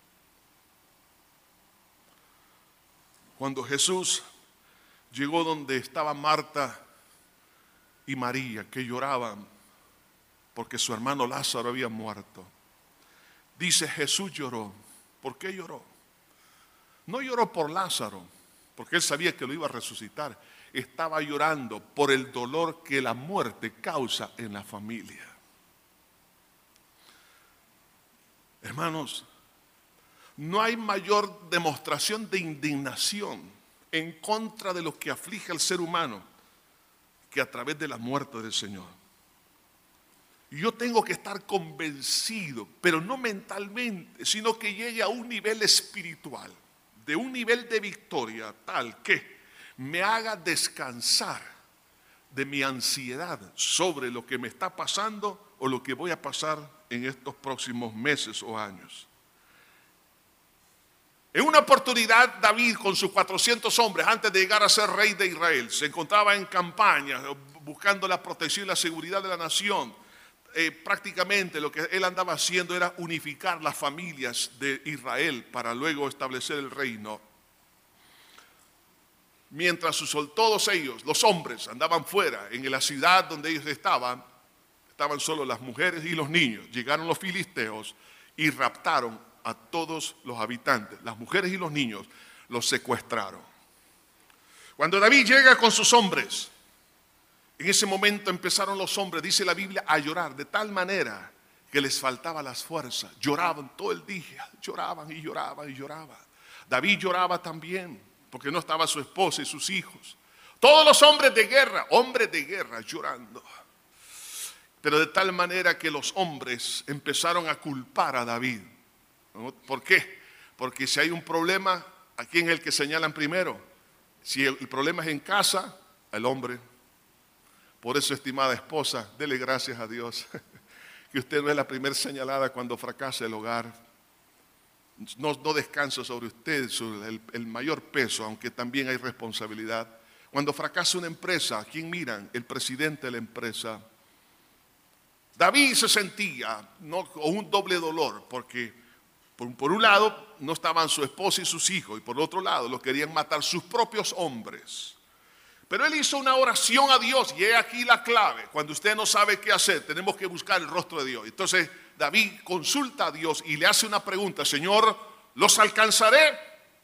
Cuando Jesús llegó donde estaba Marta y María, que lloraban porque su hermano Lázaro había muerto, dice: Jesús lloró. ¿Por qué lloró? No lloró por Lázaro, porque él sabía que lo iba a resucitar. Estaba llorando por el dolor que la muerte causa en la familia. Hermanos, no hay mayor demostración de indignación en contra de lo que aflige al ser humano que a través de la muerte del Señor. Yo tengo que estar convencido, pero no mentalmente, sino que llegue a un nivel espiritual, de un nivel de victoria tal que me haga descansar de mi ansiedad sobre lo que me está pasando o lo que voy a pasar en estos próximos meses o años. En una oportunidad, David con sus cuatrocientos hombres, antes de llegar a ser rey de Israel, se encontraba en campaña buscando la protección y la seguridad de la nación. Eh, prácticamente lo que él andaba haciendo era unificar las familias de Israel para luego establecer el reino. Mientras sus, todos ellos, los hombres, andaban fuera, en la ciudad donde ellos estaban, estaban solo las mujeres y los niños. Llegaron los filisteos y raptaron a todos los habitantes, las mujeres y los niños, los secuestraron. Cuando David llega con sus hombres, en ese momento empezaron los hombres, dice la Biblia, a llorar de tal manera que les faltaba las fuerzas. Lloraban todo el día, lloraban y lloraban y lloraban. David lloraba también, porque no estaba su esposa y sus hijos. Todos los hombres de guerra, hombres de guerra llorando. Pero de tal manera que los hombres empezaron a culpar a David. ¿Por qué? Porque si hay un problema, ¿a quién es el que señalan primero? Si el, el problema es en casa, al hombre. Por eso, estimada esposa, dele gracias a Dios que usted no es la primera señalada cuando fracasa el hogar. No, no descansa sobre usted el, el mayor peso, aunque también hay responsabilidad. Cuando fracasa una empresa, ¿a quién miran? El presidente de la empresa. David se sentía ¿no? con un doble dolor, porque por, por un lado no estaban su esposa y sus hijos, y por otro lado los querían matar sus propios hombres. Pero él hizo una oración a Dios, y he aquí la clave. Cuando usted no sabe qué hacer, tenemos que buscar el rostro de Dios. Entonces David consulta a Dios y le hace una pregunta: Señor, ¿los alcanzaré?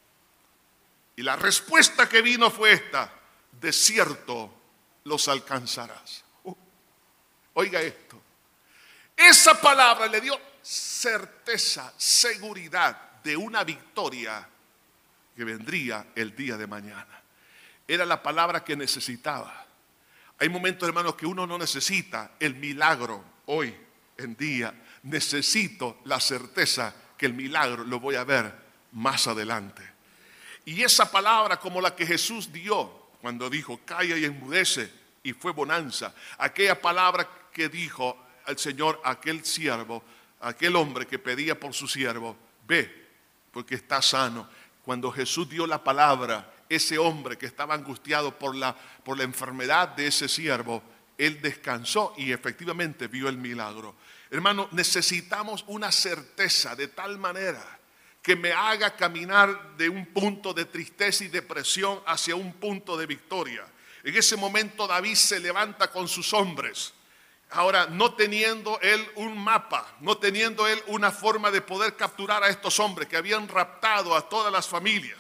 Y la respuesta que vino fue esta: de cierto los alcanzarás. Uh, oiga esto. Esa palabra le dio certeza, seguridad de una victoria que vendría el día de mañana. Era la palabra que necesitaba. Hay momentos, hermanos, que uno no necesita el milagro hoy en día. Necesito la certeza que el milagro lo voy a ver más adelante. Y esa palabra, como la que Jesús dio cuando dijo: calla y enmudece, y fue bonanza. Aquella palabra que dijo al Señor a aquel siervo, a aquel hombre que pedía por su siervo: ve, porque está sano. Cuando Jesús dio la palabra, ese hombre que estaba angustiado por la, por la enfermedad de ese siervo, él descansó y efectivamente vio el milagro. Hermano, necesitamos una certeza de tal manera que me haga caminar de un punto de tristeza y depresión hacia un punto de victoria. En ese momento David se levanta con sus hombres. Ahora, no teniendo él un mapa, no teniendo él una forma de poder capturar a estos hombres que habían raptado a todas las familias.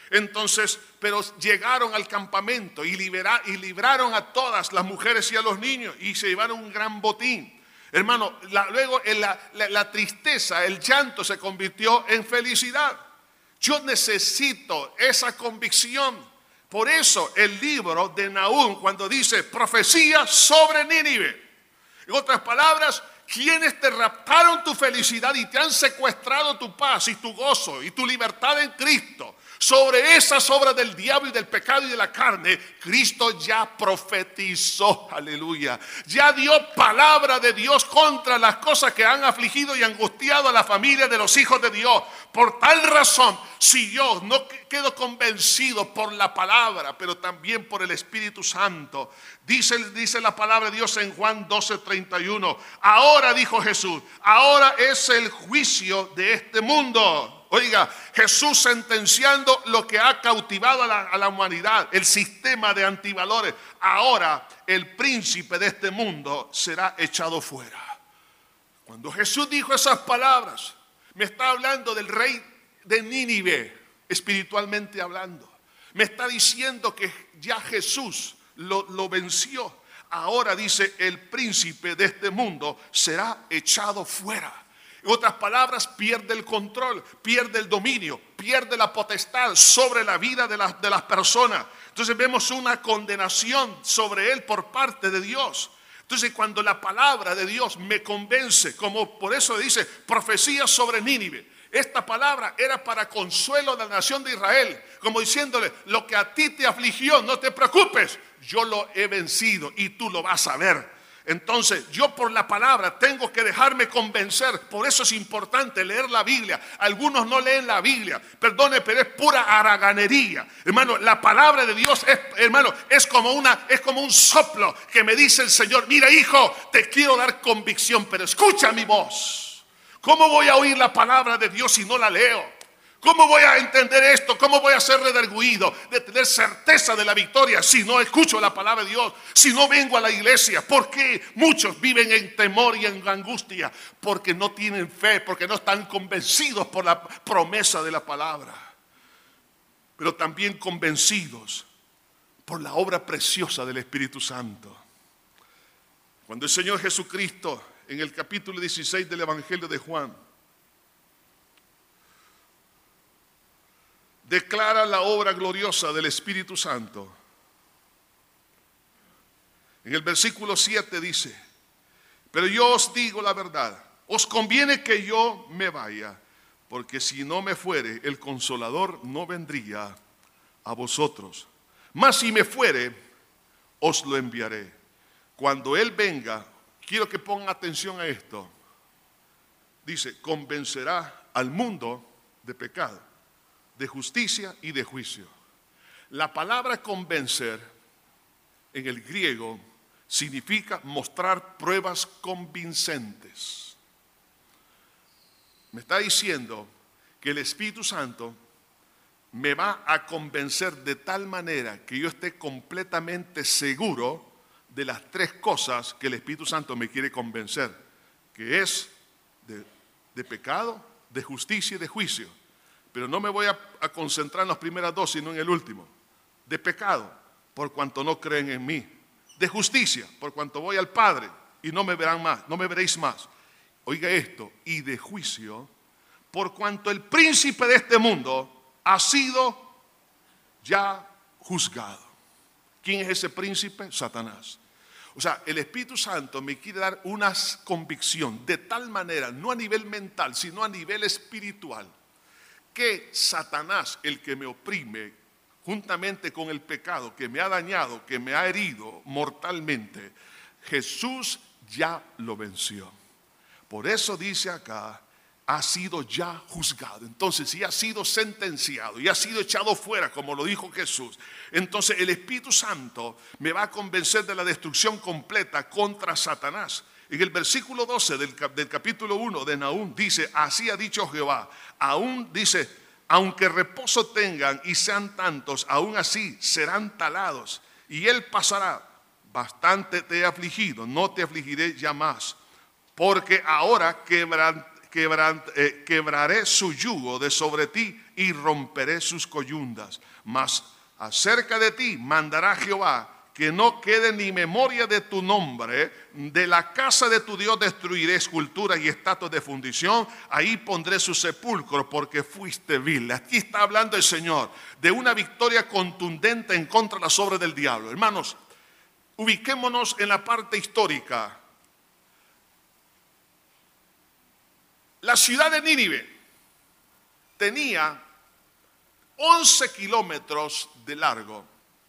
Entonces, pero llegaron al campamento y, libera, y libraron a todas las mujeres y a los niños y se llevaron un gran botín. Hermano, la, luego en la, la, la tristeza, el llanto se convirtió en felicidad. Yo necesito esa convicción. Por eso el libro de Nahum, cuando dice profecía sobre Nínive, en otras palabras, quienes te raptaron tu felicidad y te han secuestrado tu paz y tu gozo y tu libertad en Cristo, sobre esas obras del diablo y del pecado y de la carne, Cristo ya profetizó, aleluya. Ya dio palabra de Dios contra las cosas que han afligido y angustiado a la familia de los hijos de Dios. Por tal razón, si yo no quedo convencido por la palabra, pero también por el Espíritu Santo, dice, dice la palabra de Dios en Juan doce treinta y uno, ahora, dijo Jesús, ahora es el juicio de este mundo. Oiga, Jesús sentenciando lo que ha cautivado a la, a la humanidad, el sistema de antivalores. Ahora el príncipe de este mundo será echado fuera. Cuando Jesús dijo esas palabras, me está hablando del rey de Nínive, espiritualmente hablando. Me está diciendo que ya Jesús lo, lo venció. Ahora dice, el príncipe de este mundo será echado fuera. En otras palabras, pierde el control, pierde el dominio, pierde la potestad sobre la vida de, la, de las personas. Entonces vemos una condenación sobre él por parte de Dios. Entonces cuando la palabra de Dios me convence, como por eso dice profecía sobre Nínive, esta palabra era para consuelo de la nación de Israel, como diciéndole, lo que a ti te afligió, no te preocupes, yo lo he vencido y tú lo vas a ver. Entonces yo por la palabra tengo que dejarme convencer. Por eso es importante leer la Biblia. Algunos no leen la Biblia, perdone, pero es pura haraganería. Hermano, la palabra de Dios es, hermano, es como una, es como un soplo que me dice el Señor, mira hijo, te quiero dar convicción, pero escucha mi voz. ¿Cómo voy a oír la palabra de Dios si no la leo? ¿Cómo voy a entender esto? ¿Cómo voy a ser redarguido de tener certeza de la victoria si no escucho la palabra de Dios? Si no vengo a la iglesia. ¿Por qué muchos viven en temor y en angustia? Porque no tienen fe, porque no están convencidos por la promesa de la palabra. Pero también convencidos por la obra preciosa del Espíritu Santo. Cuando el Señor Jesucristo, en el capítulo dieciséis del Evangelio de Juan, declara la obra gloriosa del Espíritu Santo. En el versículo siete dice, pero yo os digo la verdad, os conviene que yo me vaya, porque si no me fuere, el Consolador no vendría a vosotros. Mas si me fuere, os lo enviaré. Cuando Él venga, quiero que pongan atención a esto. Dice, convencerá al mundo de pecado, de justicia y de juicio. La palabra convencer en el griego significa mostrar pruebas convincentes. Me está diciendo que el Espíritu Santo me va a convencer de tal manera que yo esté completamente seguro de las tres cosas que el Espíritu Santo me quiere convencer, que es de, de pecado, de justicia y de juicio. Pero no me voy a, a concentrar en las primeras dos, sino en el último. De pecado, por cuanto no creen en mí. De justicia, por cuanto voy al Padre y no me verán más, no me veréis más. Oiga esto, y de juicio, por cuanto el príncipe de este mundo ha sido ya juzgado. ¿Quién es ese príncipe? Satanás. O sea, el Espíritu Santo me quiere dar una convicción de tal manera, no a nivel mental, sino a nivel espiritual, que Satanás, el que me oprime, juntamente con el pecado que me ha dañado, que me ha herido mortalmente, Jesús ya lo venció. Por eso dice acá, ha sido ya juzgado. Entonces, si ha sido sentenciado y ha sido echado fuera, como lo dijo Jesús, entonces el Espíritu Santo me va a convencer de la destrucción completa contra Satanás. En el versículo doce del, del capítulo uno de Nahum dice, así ha dicho Jehová, aún dice, aunque reposo tengan y sean tantos, aún así serán talados, y él pasará. Bastante te he afligido, no te afligiré ya más, porque ahora quebran, quebran, eh, quebraré su yugo de sobre ti y romperé sus coyundas. Mas acerca de ti mandará Jehová que no quede ni memoria de tu nombre. De la casa de tu Dios destruiré esculturas y estatuas de fundición. Ahí pondré su sepulcro porque fuiste vil. Aquí está hablando el Señor de una victoria contundente en contra de las obras del diablo. Hermanos, ubiquémonos en la parte histórica. La ciudad de Nínive tenía once kilómetros de largo,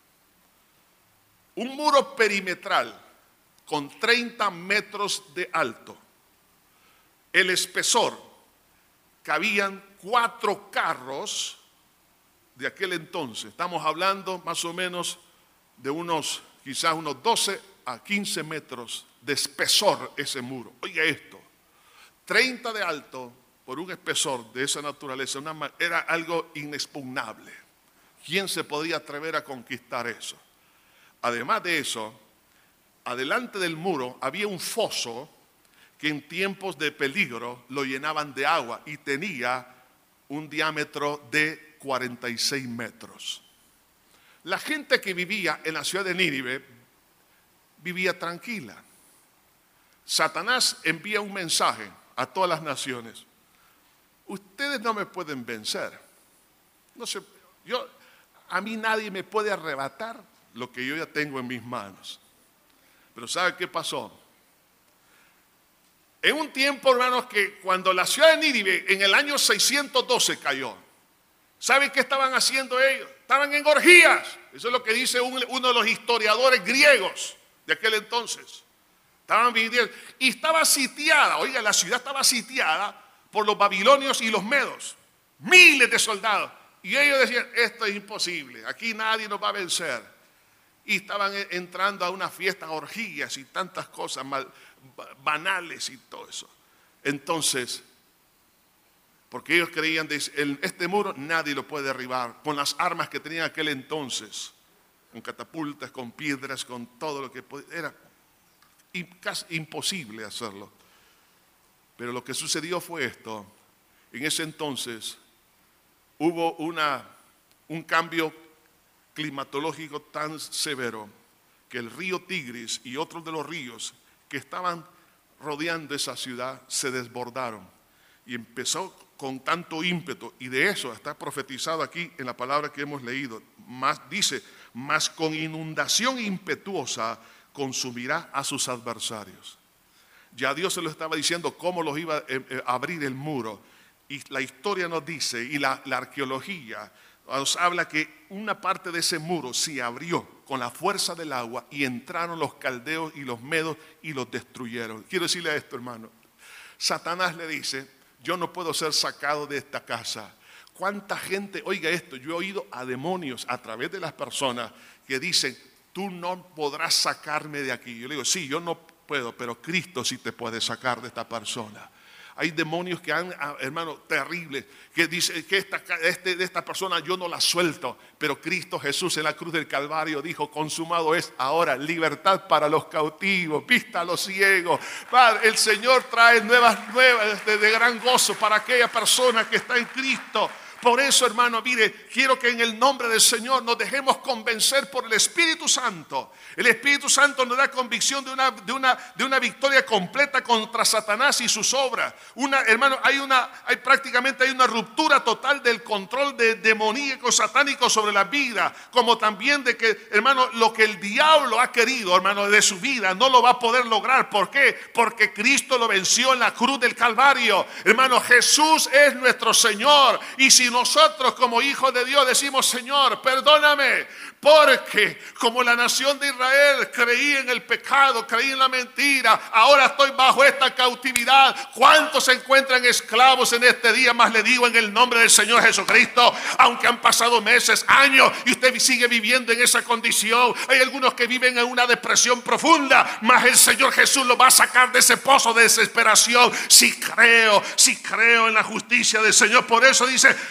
un muro perimetral con treinta metros de alto. El espesor, cabían cuatro carros de aquel entonces. Estamos hablando más o menos de unos, quizás unos doce a quince metros de espesor ese muro. Oiga esto, treinta de alto por un espesor de esa naturaleza, una, era algo inexpugnable. ¿Quién se podía atrever a conquistar eso? Además de eso, adelante del muro había un foso que en tiempos de peligro lo llenaban de agua y tenía un diámetro de cuarenta y seis metros. La gente que vivía en la ciudad de Nínive vivía tranquila. Satanás envía un mensaje a todas las naciones: ustedes no me pueden vencer. No sé, yo, a mí nadie me puede arrebatar lo que yo ya tengo en mis manos. Pero ¿sabe qué pasó? En un tiempo, hermanos, que cuando la ciudad de Nínive en el año seiscientos doce cayó, ¿saben qué estaban haciendo ellos? Estaban en orgías. Eso es lo que dice un, uno de los historiadores griegos de aquel entonces. Estaban viviendo y estaba sitiada. Oiga, la ciudad estaba sitiada por los babilonios y los medos. Miles de soldados. Y ellos decían, esto es imposible, aquí nadie nos va a vencer. Y estaban entrando a una fiesta, orgías y tantas cosas mal, banales y todo eso. Entonces, porque ellos creían que este muro nadie lo puede derribar con las armas que tenían aquel entonces, con catapultas, con piedras, con todo lo que podía. Era casi imposible hacerlo. Pero lo que sucedió fue esto: en ese entonces hubo una, un cambio climatológico tan severo que el río Tigris y otros de los ríos que estaban rodeando esa ciudad se desbordaron y empezó con tanto ímpetu, y de eso está profetizado aquí en la palabra que hemos leído. Más dice, mas con inundación impetuosa consumirá a sus adversarios. Ya Dios se lo estaba diciendo cómo los iba a abrir el muro, y la historia nos dice, y la, la arqueología nos habla que una parte de ese muro se abrió con la fuerza del agua y entraron los caldeos y los medos y los destruyeron. Quiero decirle esto, hermano. Satanás le dice, yo no puedo ser sacado de esta casa. ¿Cuánta gente, oiga esto, yo he oído a demonios a través de las personas que dicen, tú no podrás sacarme de aquí? Yo le digo, sí, yo no puedo, pero Cristo sí te puede sacar de esta persona. Hay demonios que han, hermano, terribles, que dicen que esta, este, de esta persona yo no la suelto, pero Cristo Jesús en la cruz del Calvario dijo, consumado es. Ahora libertad para los cautivos, vista a los ciegos. Padre, el Señor trae nuevas nuevas de, de gran gozo para aquella persona que está en Cristo. Por eso, hermano, mire, quiero que en el nombre del Señor nos dejemos convencer por el Espíritu Santo. El Espíritu Santo nos da convicción de una, de una, de una victoria completa contra Satanás y sus obras. Una, hermano, hay una, hay prácticamente hay una ruptura total del control de demoníaco satánico sobre la vida, como también de que, hermano, lo que el diablo ha querido, hermano, de su vida, no lo va a poder lograr. ¿Por qué? Porque Cristo lo venció en la cruz del Calvario. Hermano, Jesús es nuestro Señor, y si nosotros como hijos de Dios decimos, Señor, perdóname, porque como la nación de Israel creí en el pecado, creí en la mentira, ahora estoy bajo esta cautividad. ¿Cuántos se encuentran esclavos en este día? Más le digo en el nombre del Señor Jesucristo, aunque han pasado meses, años, y usted sigue viviendo en esa condición. Hay algunos que viven en una depresión profunda, mas el Señor Jesús lo va a sacar de ese pozo de desesperación. Si creo, si creo en la justicia del Señor. Por eso dice,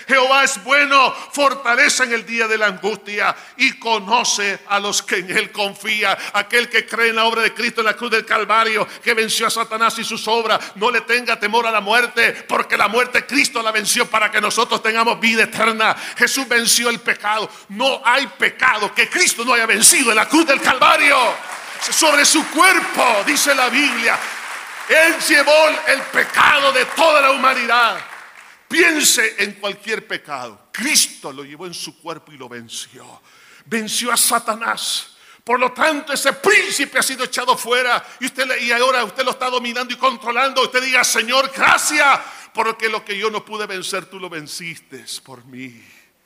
Jehová es bueno, fortaleza en el día de la angustia y conoce a los que en él confían. Aquel que cree en la obra de Cristo en la cruz del Calvario, que venció a Satanás y sus obras, no le tenga temor a la muerte, porque la muerte Cristo la venció para que nosotros tengamos vida eterna. Jesús venció el pecado. No hay pecado que Cristo no haya vencido en la cruz del Calvario. Sobre su cuerpo, dice la Biblia, Él llevó el pecado de toda la humanidad. Piense en cualquier pecado. Cristo lo llevó en su cuerpo y lo venció. Venció a Satanás. Por lo tanto, ese príncipe ha sido echado fuera. Y, usted, y ahora usted lo está dominando y controlando. Usted diga: Señor, gracias, porque lo que yo no pude vencer, tú lo venciste por mí.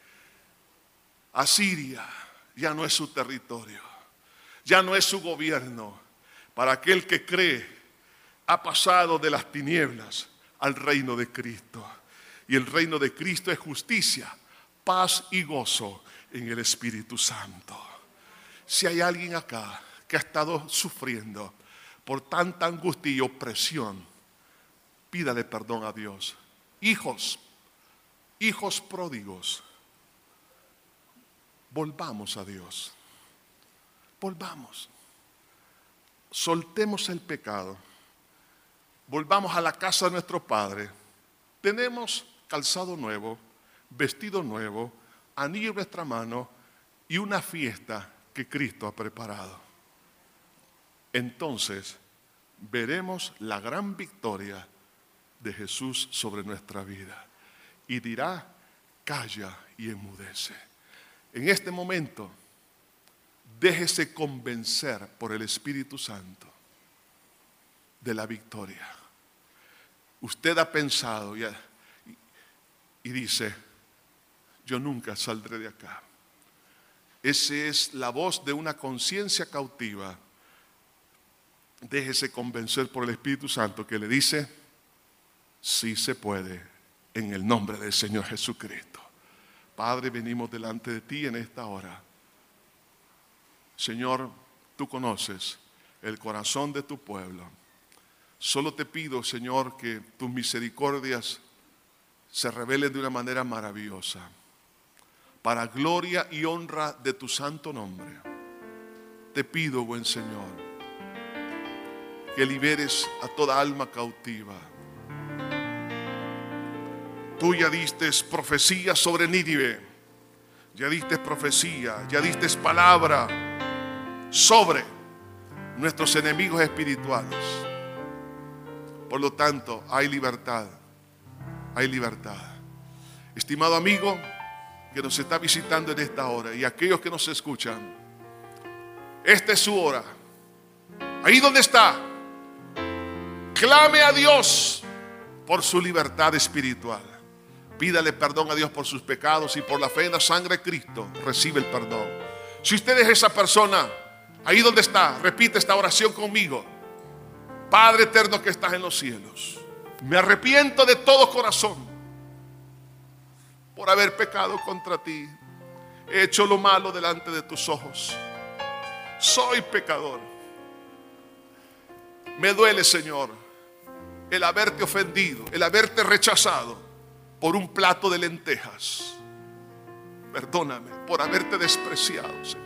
Asiria ya no es su territorio, ya no es su gobierno. Para aquel que cree, ha pasado de las tinieblas al reino de Cristo. Y el reino de Cristo es justicia, paz y gozo en el Espíritu Santo. Si hay alguien acá que ha estado sufriendo por tanta angustia y opresión, pídale perdón a Dios. Hijos, hijos pródigos, volvamos a Dios. Volvamos. Soltemos el pecado. Volvamos a la casa de nuestro Padre. Tenemos calzado nuevo, vestido nuevo, anillo en nuestra mano y una fiesta que Cristo ha preparado. Entonces veremos la gran victoria de Jesús sobre nuestra vida. Y dirá: calla y enmudece. En este momento, déjese convencer por el Espíritu Santo de la victoria. Usted ha pensado y, y dice: yo nunca saldré de acá. Esa es la voz de una conciencia cautiva. Déjese convencer por el Espíritu Santo que le dice: sí se puede, en el nombre del Señor Jesucristo. Padre, venimos delante de ti en esta hora. Señor, tú conoces el corazón de tu pueblo. Solo te pido, Señor, que tus misericordias se revelen de una manera maravillosa, para gloria y honra de tu santo nombre. Te pido, buen Señor, que liberes a toda alma cautiva. Tú ya diste profecía sobre Nínive, ya diste profecía, ya diste palabra sobre nuestros enemigos espirituales. Por lo tanto, hay libertad, hay libertad. Estimado amigo que nos está visitando en esta hora y aquellos que nos escuchan, esta es su hora. Ahí donde está, clame a Dios por su libertad espiritual. Pídale perdón a Dios por sus pecados y por la fe en la sangre de Cristo recibe el perdón. Si usted es esa persona, ahí donde está, repite esta oración conmigo. Padre eterno que estás en los cielos, me arrepiento de todo corazón por haber pecado contra ti. He hecho lo malo delante de tus ojos. Soy pecador. Me duele, Señor, el haberte ofendido, el haberte rechazado por un plato de lentejas. Perdóname por haberte despreciado, Señor.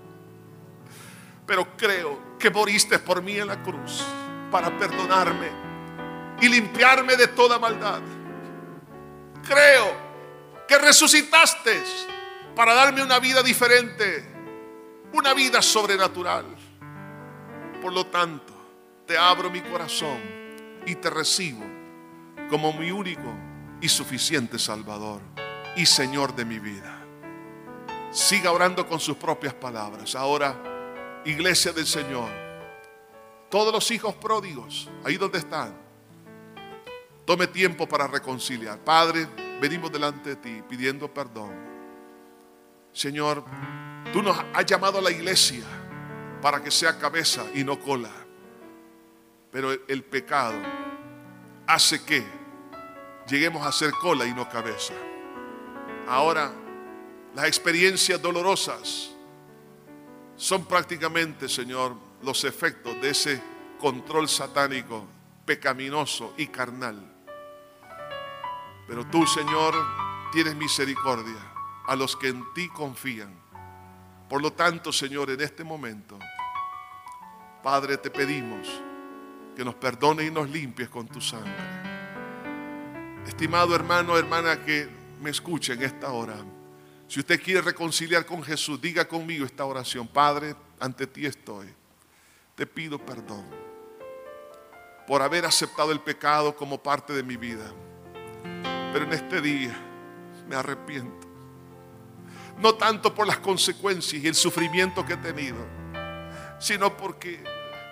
Pero creo que moriste por mí en la cruz para perdonarme y limpiarme de toda maldad. Creo que resucitaste para darme una vida diferente, una vida sobrenatural. Por lo tanto, te abro mi corazón y te recibo como mi único y suficiente Salvador y Señor de mi vida. Siga orando con sus propias palabras. Ahora, iglesia del Señor, todos los hijos pródigos, ahí donde están, tome tiempo para reconciliar. Padre, venimos delante de ti pidiendo perdón. Señor, tú nos has llamado a la iglesia para que sea cabeza y no cola. Pero el pecado hace que lleguemos a ser cola y no cabeza. Ahora, las experiencias dolorosas son prácticamente, Señor, los efectos de ese control satánico, pecaminoso y carnal. Pero tú, Señor, tienes misericordia a los que en ti confían. Por lo tanto, Señor, en este momento, Padre, te pedimos que nos perdones y nos limpies con tu sangre. Estimado hermano, hermana que me escucha en esta hora, si usted quiere reconciliar con Jesús, diga conmigo esta oración. Padre, ante ti estoy. Te pido perdón por haber aceptado el pecado como parte de mi vida. Pero en este día me arrepiento. No tanto por las consecuencias y el sufrimiento que he tenido, sino porque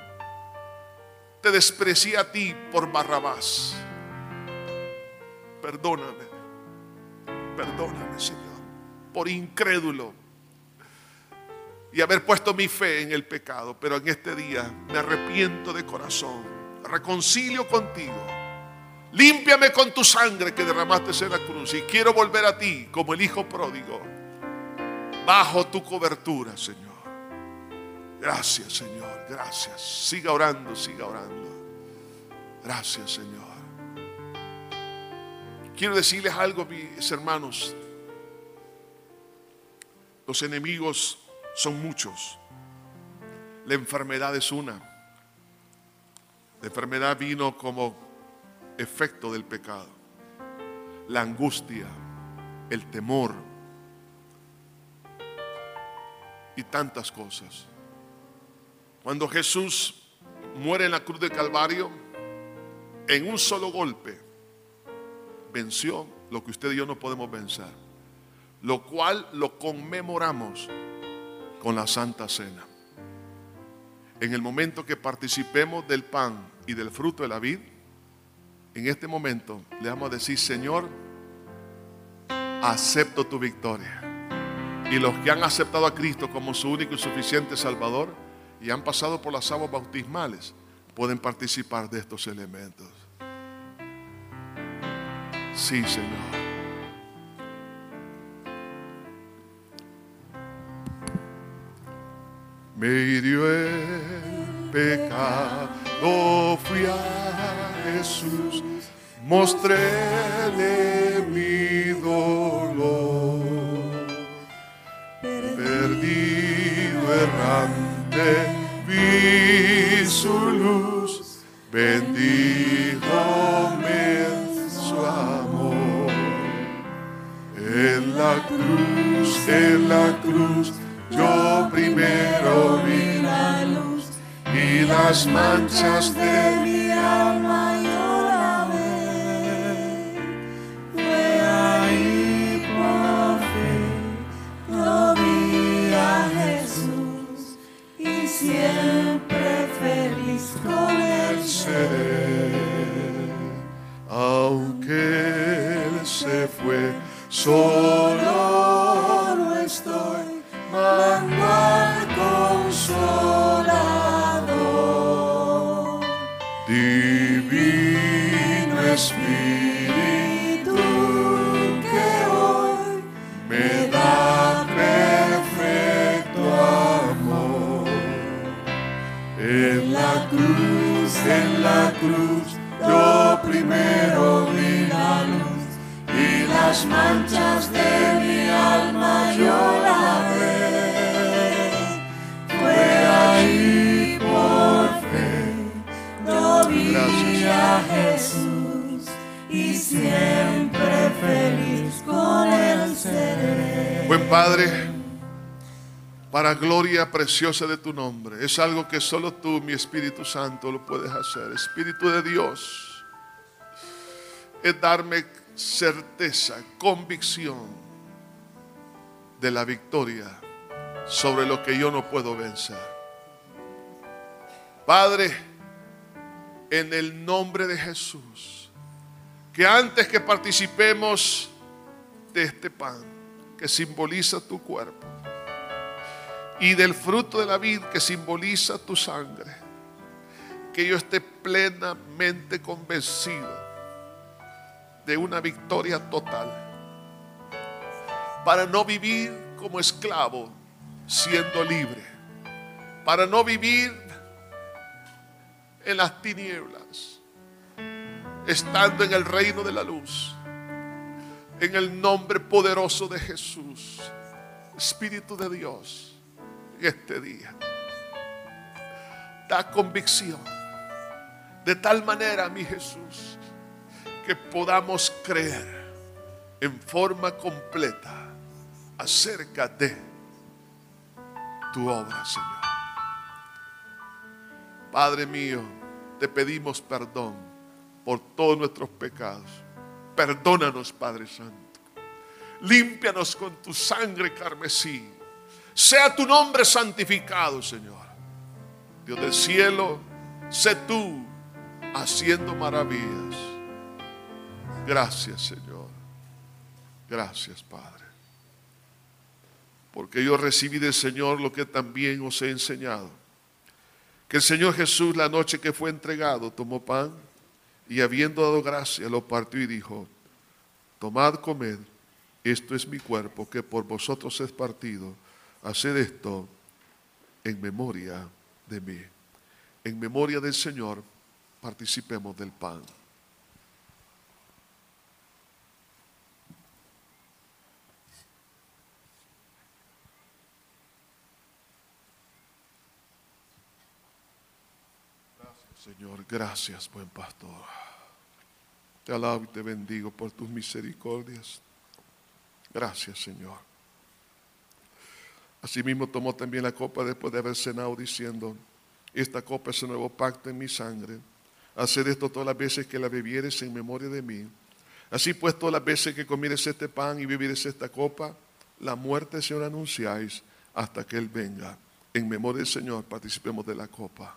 te desprecié a ti por Barrabás. Perdóname, perdóname, Señor, por incrédulo y haber puesto mi fe en el pecado. Pero en este día me arrepiento de corazón, reconcilio contigo. Límpiame con tu sangre que derramaste en la cruz y quiero volver a ti como el hijo pródigo, bajo tu cobertura, Señor. Gracias, Señor, gracias. Siga orando, siga orando. Gracias, Señor. Quiero decirles algo, mis hermanos. Los enemigos son muchos. La enfermedad es una. La enfermedad vino como efecto del pecado. La angustia, el temor y tantas cosas. Cuando Jesús muere en la cruz del Calvario, en un solo golpe venció lo que usted y yo no podemos vencer, lo cual lo conmemoramos con la Santa Cena. En el momento que participemos del pan y del fruto de la vid, en este momento le vamos a decir: Señor, acepto tu victoria. Y los que han aceptado a Cristo como su único y suficiente Salvador y han pasado por las aguas bautismales pueden participar de estos elementos. Sí, Señor. Me hirió el pecado, fui a Jesús, mostréle mi dolor. Perdido, errante, vi su luz, bendíjome su amor. En la cruz, en la cruz, yo primero vi la luz y las manchas de mi alma yo la vi. Fue ahí por fe, yo vi a Jesús y siempre feliz con él seré. Aunque él se fue, solo no estoy. Mando al Consolador, Divino Espíritu que hoy me da perfecto amor. En la cruz, en la cruz, yo primero vi la luz y las manchas de mi alma yo la vi. Ahí por fe yo vi a Jesús y siempre feliz con él seré. Buen Padre, para gloria preciosa de tu nombre, es algo que solo tú, mi Espíritu Santo, lo puedes hacer. Espíritu de Dios, es darme certeza, convicción de la victoria sobre lo que yo no puedo vencer. Padre, en el nombre de Jesús, que antes que participemos de este pan que simboliza tu cuerpo y del fruto de la vid que simboliza tu sangre, que yo esté plenamente convencido de una victoria total, para no vivir como esclavo siendo libre, para no vivir en las tinieblas estando en el reino de la luz. En el nombre poderoso de Jesús. Espíritu de Dios, en este día, da convicción de tal manera, mi Jesús, que podamos creer en forma completa acerca de tu obra, Señor. Padre mío, te pedimos perdón por todos nuestros pecados. Perdónanos, Padre Santo. Límpianos con tu sangre carmesí. Sea tu nombre santificado, Señor. Dios del cielo, sé tú haciendo maravillas. Gracias, Señor. Gracias, Padre. Porque yo recibí del Señor lo que también os he enseñado. Que el Señor Jesús, la noche que fue entregado, tomó pan y habiendo dado gracia, lo partió y dijo: tomad, comed, esto es mi cuerpo que por vosotros es partido. Haced esto en memoria de mí. En memoria del Señor, participemos del pan. Gracias, Señor. Gracias, buen pastor. Te alabo y te bendigo por tus misericordias. Gracias, Señor. Asimismo tomó también la copa después de haber cenado, diciendo: esta copa es el nuevo pacto en mi sangre. Haced esto todas las veces que la bebieres en memoria de mí. Así pues, todas las veces que comieres este pan y bebieres esta copa, la muerte del Señor anunciáis hasta que Él venga. En memoria del Señor, participemos de la copa.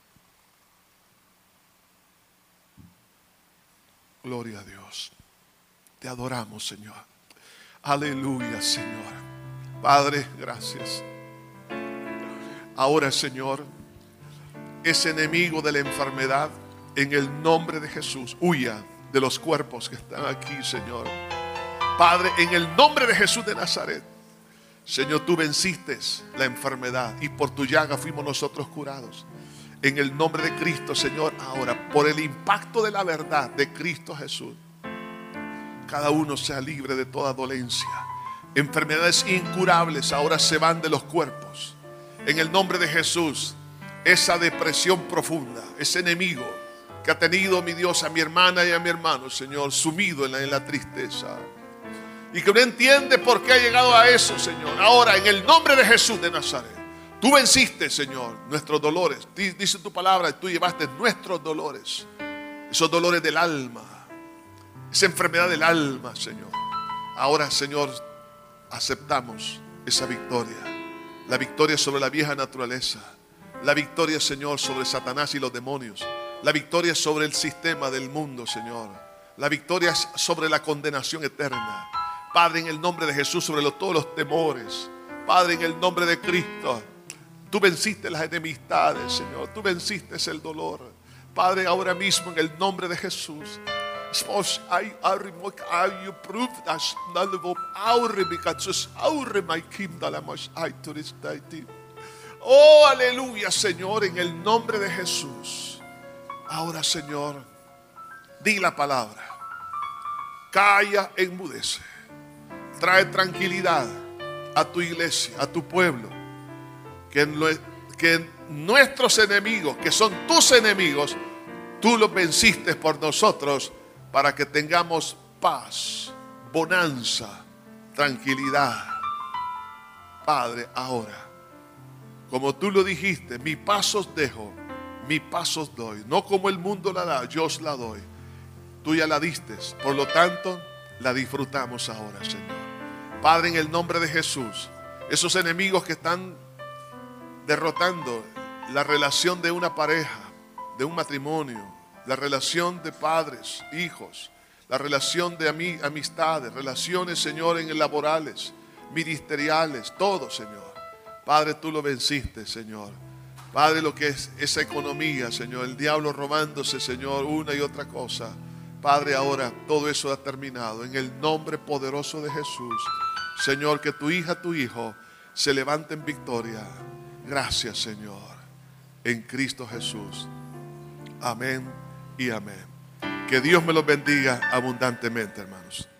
Gloria a Dios. Te adoramos, Señor. Aleluya, Señor. Padre, gracias. Ahora, Señor, ese enemigo de la enfermedad, en el nombre de Jesús, huya de los cuerpos que están aquí, Señor. Padre, en el nombre de Jesús de Nazaret, Señor, tú venciste la enfermedad y por tu llaga fuimos nosotros curados. En el nombre de Cristo, Señor, ahora, por el impacto de la verdad de Cristo Jesús, cada uno sea libre de toda dolencia. Enfermedades incurables ahora se van de los cuerpos. En el nombre de Jesús, esa depresión profunda, ese enemigo que ha tenido, mi Dios, a mi hermana y a mi hermano, Señor, sumido en la, en la tristeza, y que no entiende por qué ha llegado a eso, Señor. Ahora, en el nombre de Jesús de Nazaret, tú venciste, Señor, nuestros dolores. Dice tu palabra, tú llevaste nuestros dolores, esos dolores del alma, esa enfermedad del alma, Señor. Ahora, Señor, aceptamos esa victoria, la victoria sobre la vieja naturaleza, la victoria, Señor, sobre Satanás y los demonios, la victoria sobre el sistema del mundo, Señor, la victoria sobre la condenación eterna. Padre, en el nombre de Jesús, sobre los, todos los temores. Padre, en el nombre de Cristo, tú venciste las enemistades, Señor, tú venciste el dolor. Padre, ahora mismo en el nombre de Jesús, oh, aleluya, Señor, en el nombre de Jesús. Ahora, Señor, di la palabra. Calla, enmudece. Trae tranquilidad a tu iglesia, a tu pueblo. Que, que nuestros enemigos, que son tus enemigos, tú los venciste por nosotros, para que tengamos paz, bonanza, tranquilidad. Padre, ahora, como tú lo dijiste, mi paz os dejo, mi paz os doy. No como el mundo la da, yo os la doy. Tú ya la diste, por lo tanto, la disfrutamos ahora, Señor. Padre, en el nombre de Jesús, esos enemigos que están derrotando la relación de una pareja, de un matrimonio, la relación de padres, hijos, la relación de ami- amistades, relaciones, Señor, en el laborales, ministeriales, todo, Señor. Padre, tú lo venciste, Señor. Padre, lo que es esa economía, Señor, el diablo robándose, Señor, una y otra cosa. Padre, ahora todo eso ha terminado. En el nombre poderoso de Jesús, Señor, que tu hija, tu hijo se levante en victoria. Gracias, Señor, en Cristo Jesús. Amén y amén. Que Dios me los bendiga abundantemente, hermanos.